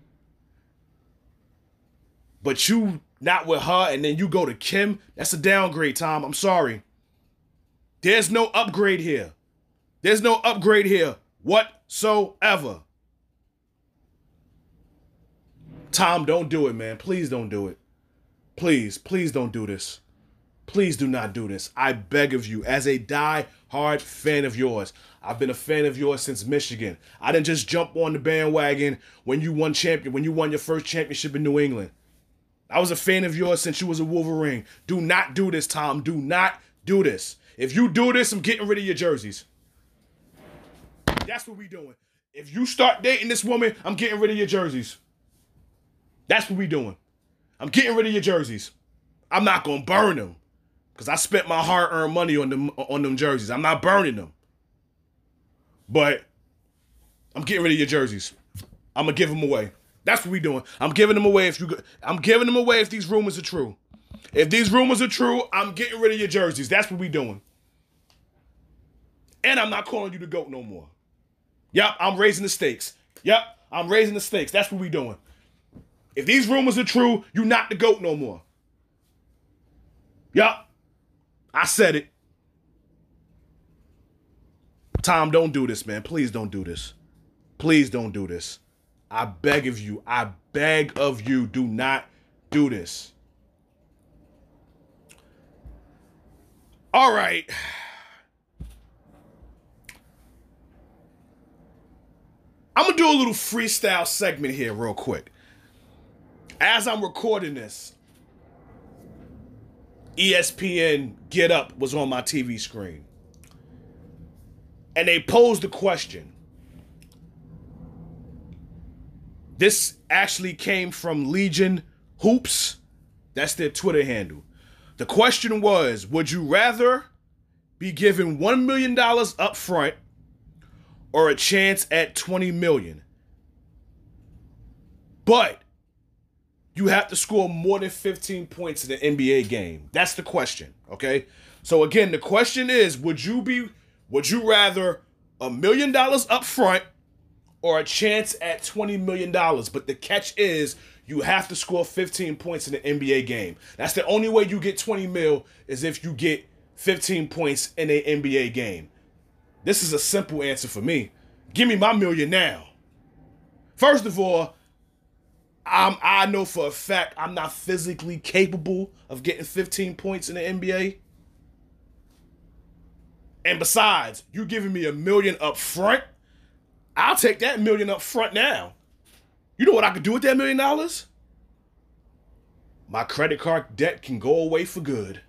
But you not with her and then you go to Kim, that's a downgrade, Tom. I'm sorry. There's no upgrade here. There's no upgrade here whatsoever. Tom, don't do it, man. Please don't do it. Please don't do this. Please do not do this. I beg of you, as a die-hard fan of yours. I've been a fan of yours since Michigan. I didn't just jump on the bandwagon when you won your first championship in New England. I was a fan of yours since you was a Wolverine. Do not do this, Tom. Do not do this. If you do this, I'm getting rid of your jerseys. That's what we doing. If you start dating this woman, I'm getting rid of your jerseys. That's what we doing. I'm getting rid of your jerseys. I'm not going to burn them because I spent my hard-earned money on them jerseys. I'm not burning them. But I'm getting rid of your jerseys. I'm going to give them away. That's what we doing. I'm giving them away if these rumors are true. If these rumors are true, I'm getting rid of your jerseys. That's what we doing. And I'm not calling you the GOAT no more. Yep, I'm raising the stakes. Yep, I'm raising the stakes. That's what we doing. If these rumors are true, you're not the GOAT no more. Yup. I said it. Tom, don't do this, man. Please don't do this. Please don't do this. I beg of you. I beg of you. Do not do this. All right. I'm going to do a little freestyle segment here real quick. As I'm recording this, ESPN Get Up was on my TV screen. And they posed the question. This actually came from Legion Hoops. That's their Twitter handle. The question was, would you rather be given $1 million up front or a chance at $20 million? But you have to score more than 15 points in an NBA game. That's the question, okay? So again, the question is, would you rather $1 million up front or a chance at $20 million? But the catch is, you have to score 15 points in an NBA game. That's the only way you get 20 mil is if you get 15 points in an NBA game. This is a simple answer for me. Give me my million now. First of all, I know for a fact I'm not physically capable of getting 15 points in the NBA. And besides, you giving me $1 million up front, I'll take that $1 million up front now. You know what I could do with that $1 million? My credit card debt can go away for good.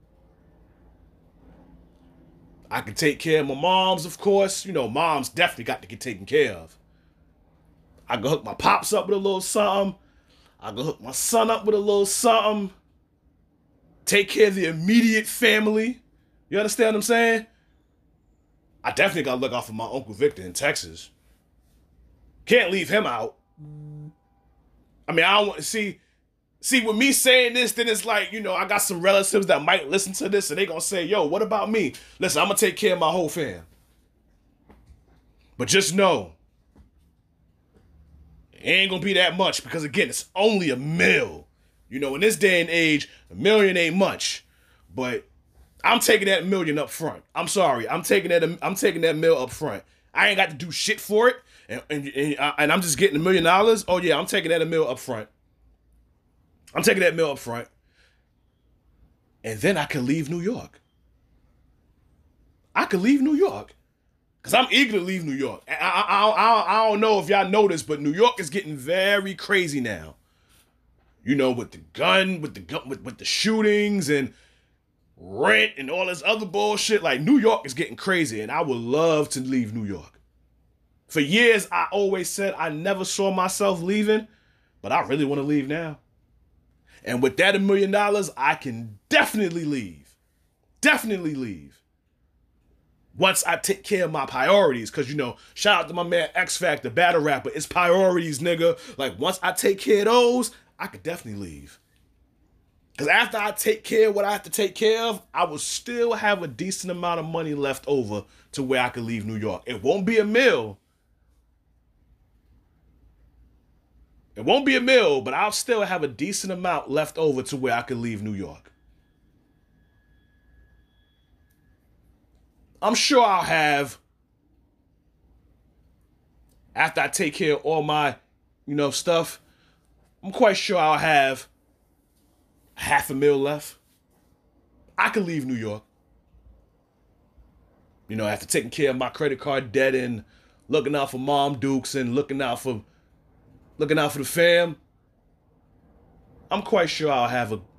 I can take care of my moms, of course. You know, moms definitely got to get taken care of. I can hook my pops up with a little something. I can hook my son up with a little something. Take care of the immediate family. You understand what I'm saying? I definitely got to look out for my Uncle Victor in Texas. Can't leave him out. I mean, I don't want to see with me saying this, then it's like, you know, I got some relatives that might listen to this and they gonna say, yo, what about me? Listen, I'm gonna take care of my whole fam. But just know, it ain't gonna be that much because again, it's only $1 million. You know, in this day and age, $1 million ain't much. But I'm taking that $1 million up front. I'm sorry, I'm taking that $1 million up front. I ain't got to do shit for it, and I'm just getting $1 million. Oh yeah, I'm taking that $1 million up front. I'm taking that $1 million up front, and then I can leave New York. I could leave New York because I'm eager to leave New York. I don't know if y'all noticed, but New York is getting very crazy now. You know, with the shootings and rent and all this other bullshit. Like, New York is getting crazy, and I would love to leave New York. For years, I always said I never saw myself leaving, but I really want to leave now. And with that $1 million, I can definitely leave. Definitely leave. Once I take care of my priorities, because, you know, shout out to my man X Factor, battle rapper. It's priorities, nigga. Like, once I take care of those, I could definitely leave. Because after I take care of what I have to take care of, I will still have a decent amount of money left over to where I could leave New York. It won't be $1 million. It won't be $1 million, but I'll still have a decent amount left over to where I could leave New York. I'm sure I'll have, after I take care of all my, you know, stuff, I'm quite sure I'll have $500,000 left. I could leave New York. You know, after taking care of my credit card debt and looking out for Mom Dukes and looking out for the fam, I'm quite sure I'll have a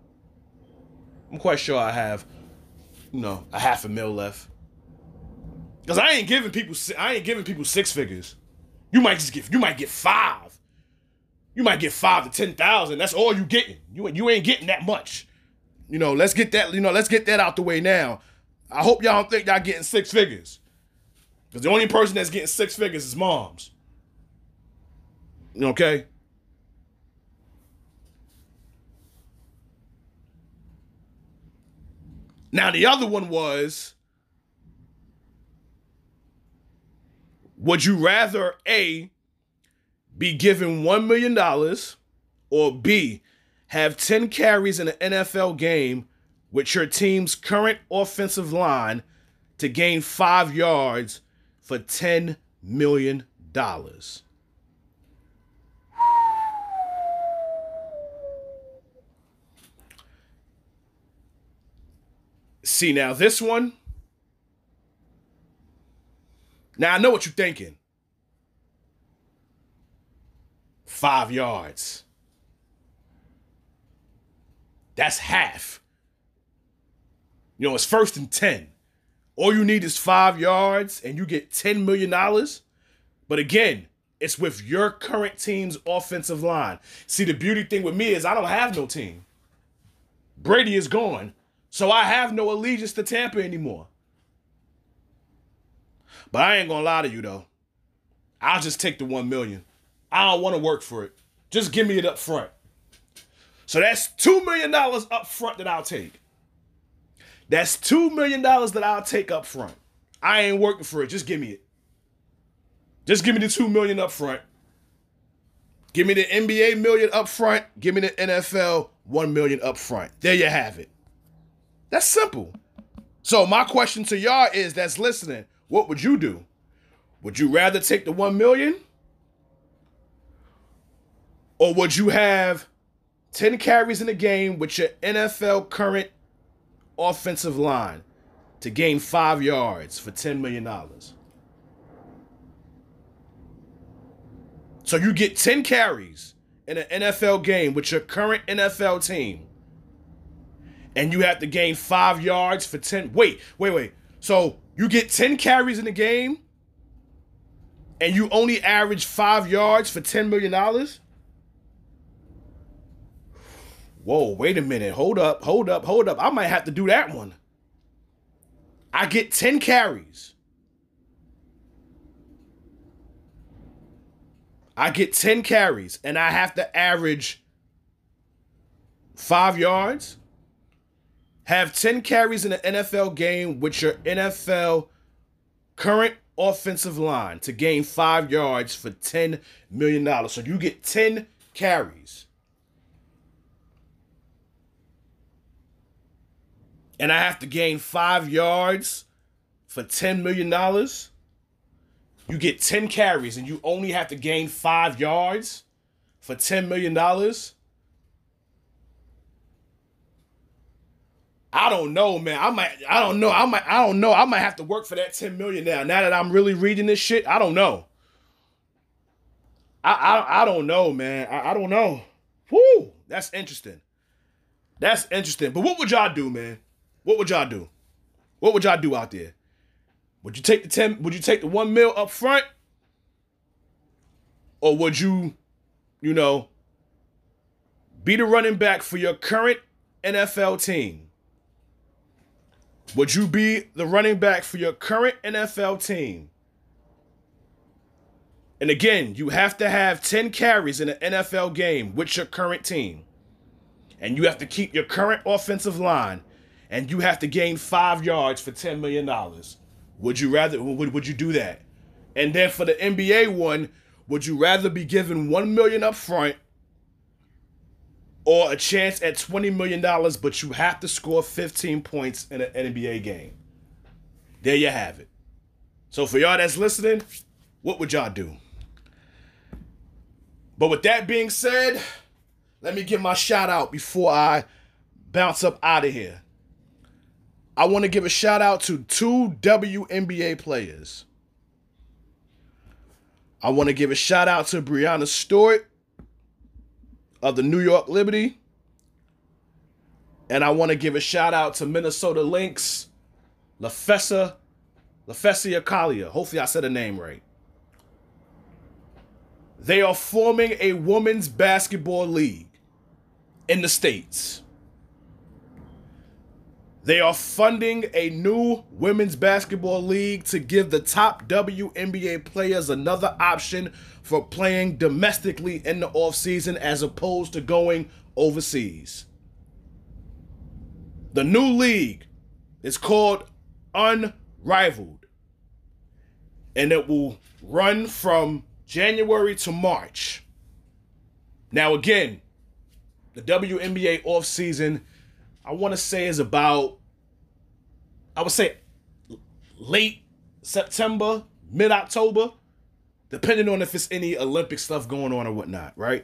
$500,000 left. Because I ain't giving people 6 figures. You might get 5. You might get 5 to 10,000. That's all you getting. You ain't getting that much. You know, let's get that out the way now. I hope y'all don't think y'all getting 6 figures. Because the only person that's getting 6 figures is moms. Okay? Now, the other one was, would you rather A, be given $1 million, or B, have 10 carries in an NFL game with your team's current offensive line to gain 5 yards for $10 million? See, now this one. Now I know what you're thinking. 5 yards. That's half. You know, it's 1st and 10. All you need is 5 yards and you get $10 million. But again, it's with your current team's offensive line. See, the beauty thing with me is I don't have no team. Brady is gone. So I have no allegiance to Tampa anymore. But I ain't gonna lie to you though. I'll just take the $1 million. I don't want to work for it. Just give me it up front. So that's $2 million up front that I'll take. That's $2 million that I'll take up front. I ain't working for it. Just give me it. Just give me the $2 million up front. Give me the NBA $1 million up front. Give me the NFL $1 million up front. There you have it. That's simple. So my question to y'all is that's listening, what would you do? Would you rather take the $1 million? Or would you have 10 carries in a game with your NFL current offensive line to gain 5 yards for $10 million? So you get 10 carries in an NFL game with your current NFL team, and you have to gain 5 yards for 10. Wait. So you get 10 carries in the game, and you only average 5 yards for $10 million? Whoa, wait a minute. Hold up. I might have to do that one. I get 10 carries. And I have to average 5 yards. Have 10 carries in an NFL game with your NFL current offensive line to gain 5 yards for $10 million. So you get 10 carries. And I have to gain 5 yards for $10 million. You get 10 carries and you only have to gain 5 yards for $10 million. I don't know, man. I might have to work for that 10 million now. Now that I'm really reading this shit, I don't know. I don't know, man. I don't know. Whoo, that's interesting. But what would y'all do, man? What would y'all do? What would y'all do out there? Would you take the 10? Would you take the $1 million up front? Or would you, be the running back for your current NFL team? Would you be the running back for your current NFL team? And again, you have to have 10 carries in an NFL game with your current team. And you have to keep your current offensive line. And you have to gain 5 yards for $10 million. Would you do that? And then for the NBA one, would you rather be given $1 million up front or a chance at $20 million, but you have to score 15 points in an NBA game? There you have it. So for y'all that's listening, what would y'all do? But with that being said, let me give my shout out before I bounce up out of here. I want to give a shout out to 2 WNBA players. I want to give a shout out to Breanna Stewart of the New York Liberty. And I want to give a shout out to Minnesota Lynx, Lafessa Kalia. Hopefully I said her name right. They are forming a women's basketball league in the States. They are funding a new women's basketball league to give the top WNBA players another option for playing domestically in the offseason as opposed to going overseas. The new league is called Unrivaled, and it will run from January to March. Now again, the WNBA offseason, I want to say is about, I would say late September, mid-October, depending on if it's any Olympic stuff going on or whatnot, right?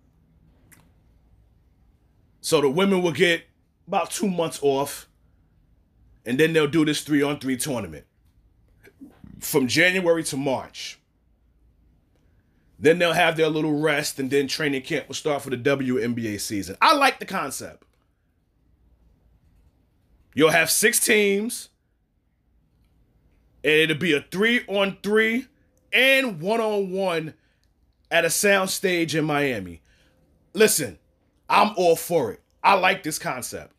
So the women will get about 2 months off, and then they'll do this 3-on-3 tournament from January to March. Then they'll have their little rest, and then training camp will start for the WNBA season. I like the concept. You'll have 6 teams, and it'll be a 3-on-3 and 1-on-1 at a sound stage in Miami. Listen, I'm all for it. I like this concept.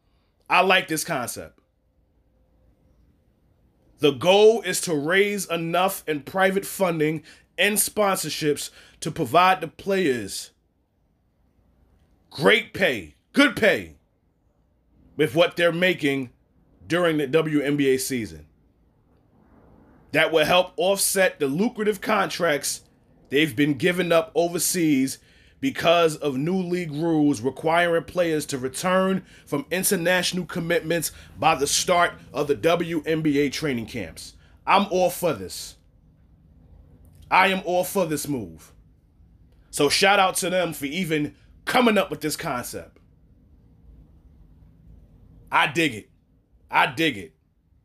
The goal is to raise enough in private funding and sponsorships to provide the players great pay, good pay, with what they're making during the WNBA season. That will help offset the lucrative contracts they've been giving up overseas because of new league rules requiring players to return from international commitments by the start of the WNBA training camps. I'm all for this. I am all for this move. So shout out to them for even coming up with this concept. I dig it. I dig it.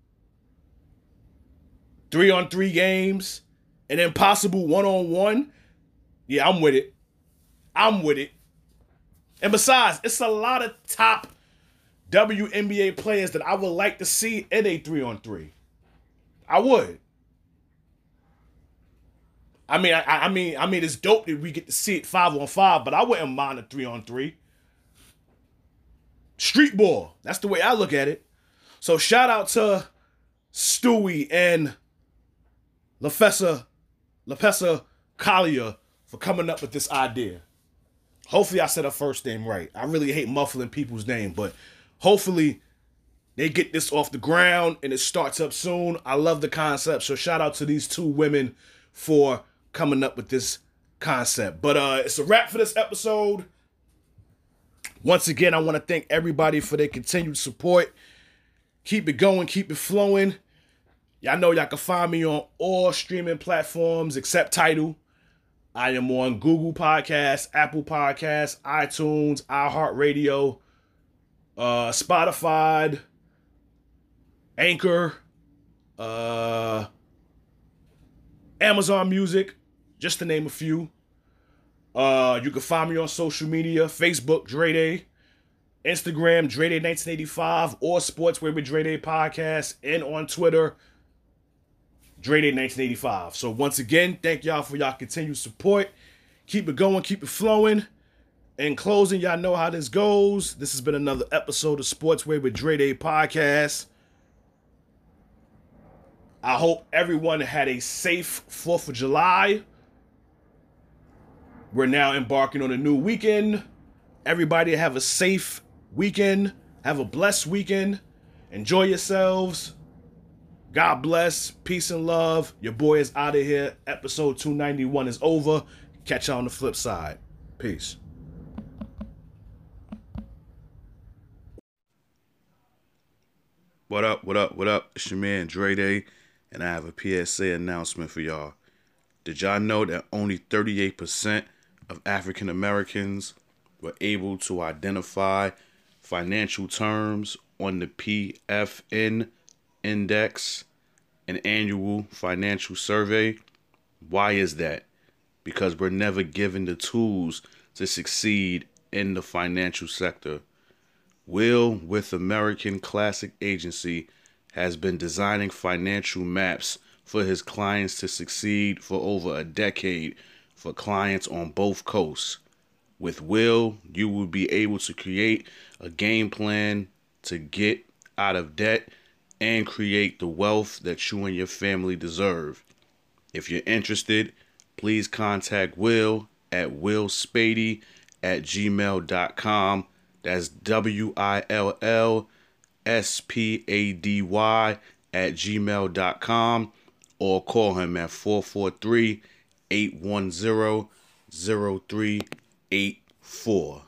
3-on-3 games, and then possible 1-on-1. Yeah, I'm with it. I'm with it. And besides, it's a lot of top WNBA players that I would like to see in a 3-on-3. I would. I mean, it's dope that we get to see it 5-on-5, but I wouldn't mind a 3-on-3. Street ball. That's the way I look at it. So shout out to Stewie and LaFessa Collier for coming up with this idea. Hopefully I said her first name right. I really hate muffling people's name, but hopefully they get this off the ground and it starts up soon. I love the concept. So shout out to these two women for coming up with this concept. But it's a wrap for this episode. Once again, I want to thank everybody for their continued support. Keep it going, keep it flowing. Y'all know y'all can find me on all streaming platforms except Tidal. I am on Google Podcasts, Apple Podcasts, iTunes, iHeartRadio, Spotify, Anchor, Amazon Music, just to name a few. You can find me on social media, Facebook, Dre Day, Instagram, Dre Day 1985, or Sportsway with Dre Day Podcast, and on Twitter, Dre Day 1985. So once again, thank y'all for y'all continued support. Keep it going, keep it flowing. In closing, y'all know how this goes. This has been another episode of Sportsway with Dre Day Podcast. I hope everyone had a safe 4th of July. We're now embarking on a new weekend. Everybody have a safe weekend. Have a blessed weekend. Enjoy yourselves. God bless. Peace and love. Your boy is out of here. Episode 291 is over. Catch y'all on the flip side. Peace. What up, what up, what up? It's your man Dre Day, and I have a PSA announcement for y'all. Did y'all know that only 38% of African Americans were able to identify financial terms on the PFN Index, an annual financial survey? Why is that? Because we're never given the tools to succeed in the financial sector. Will with American Classic Agency has been designing financial maps for his clients to succeed for over a decade for clients on both coasts. With Will, you will be able to create a game plan to get out of debt and create the wealth that you and your family deserve. If you're interested, please contact Will at willspady@gmail.com. That's WILLSPADY@gmail.com, or call him at 443-810-0384.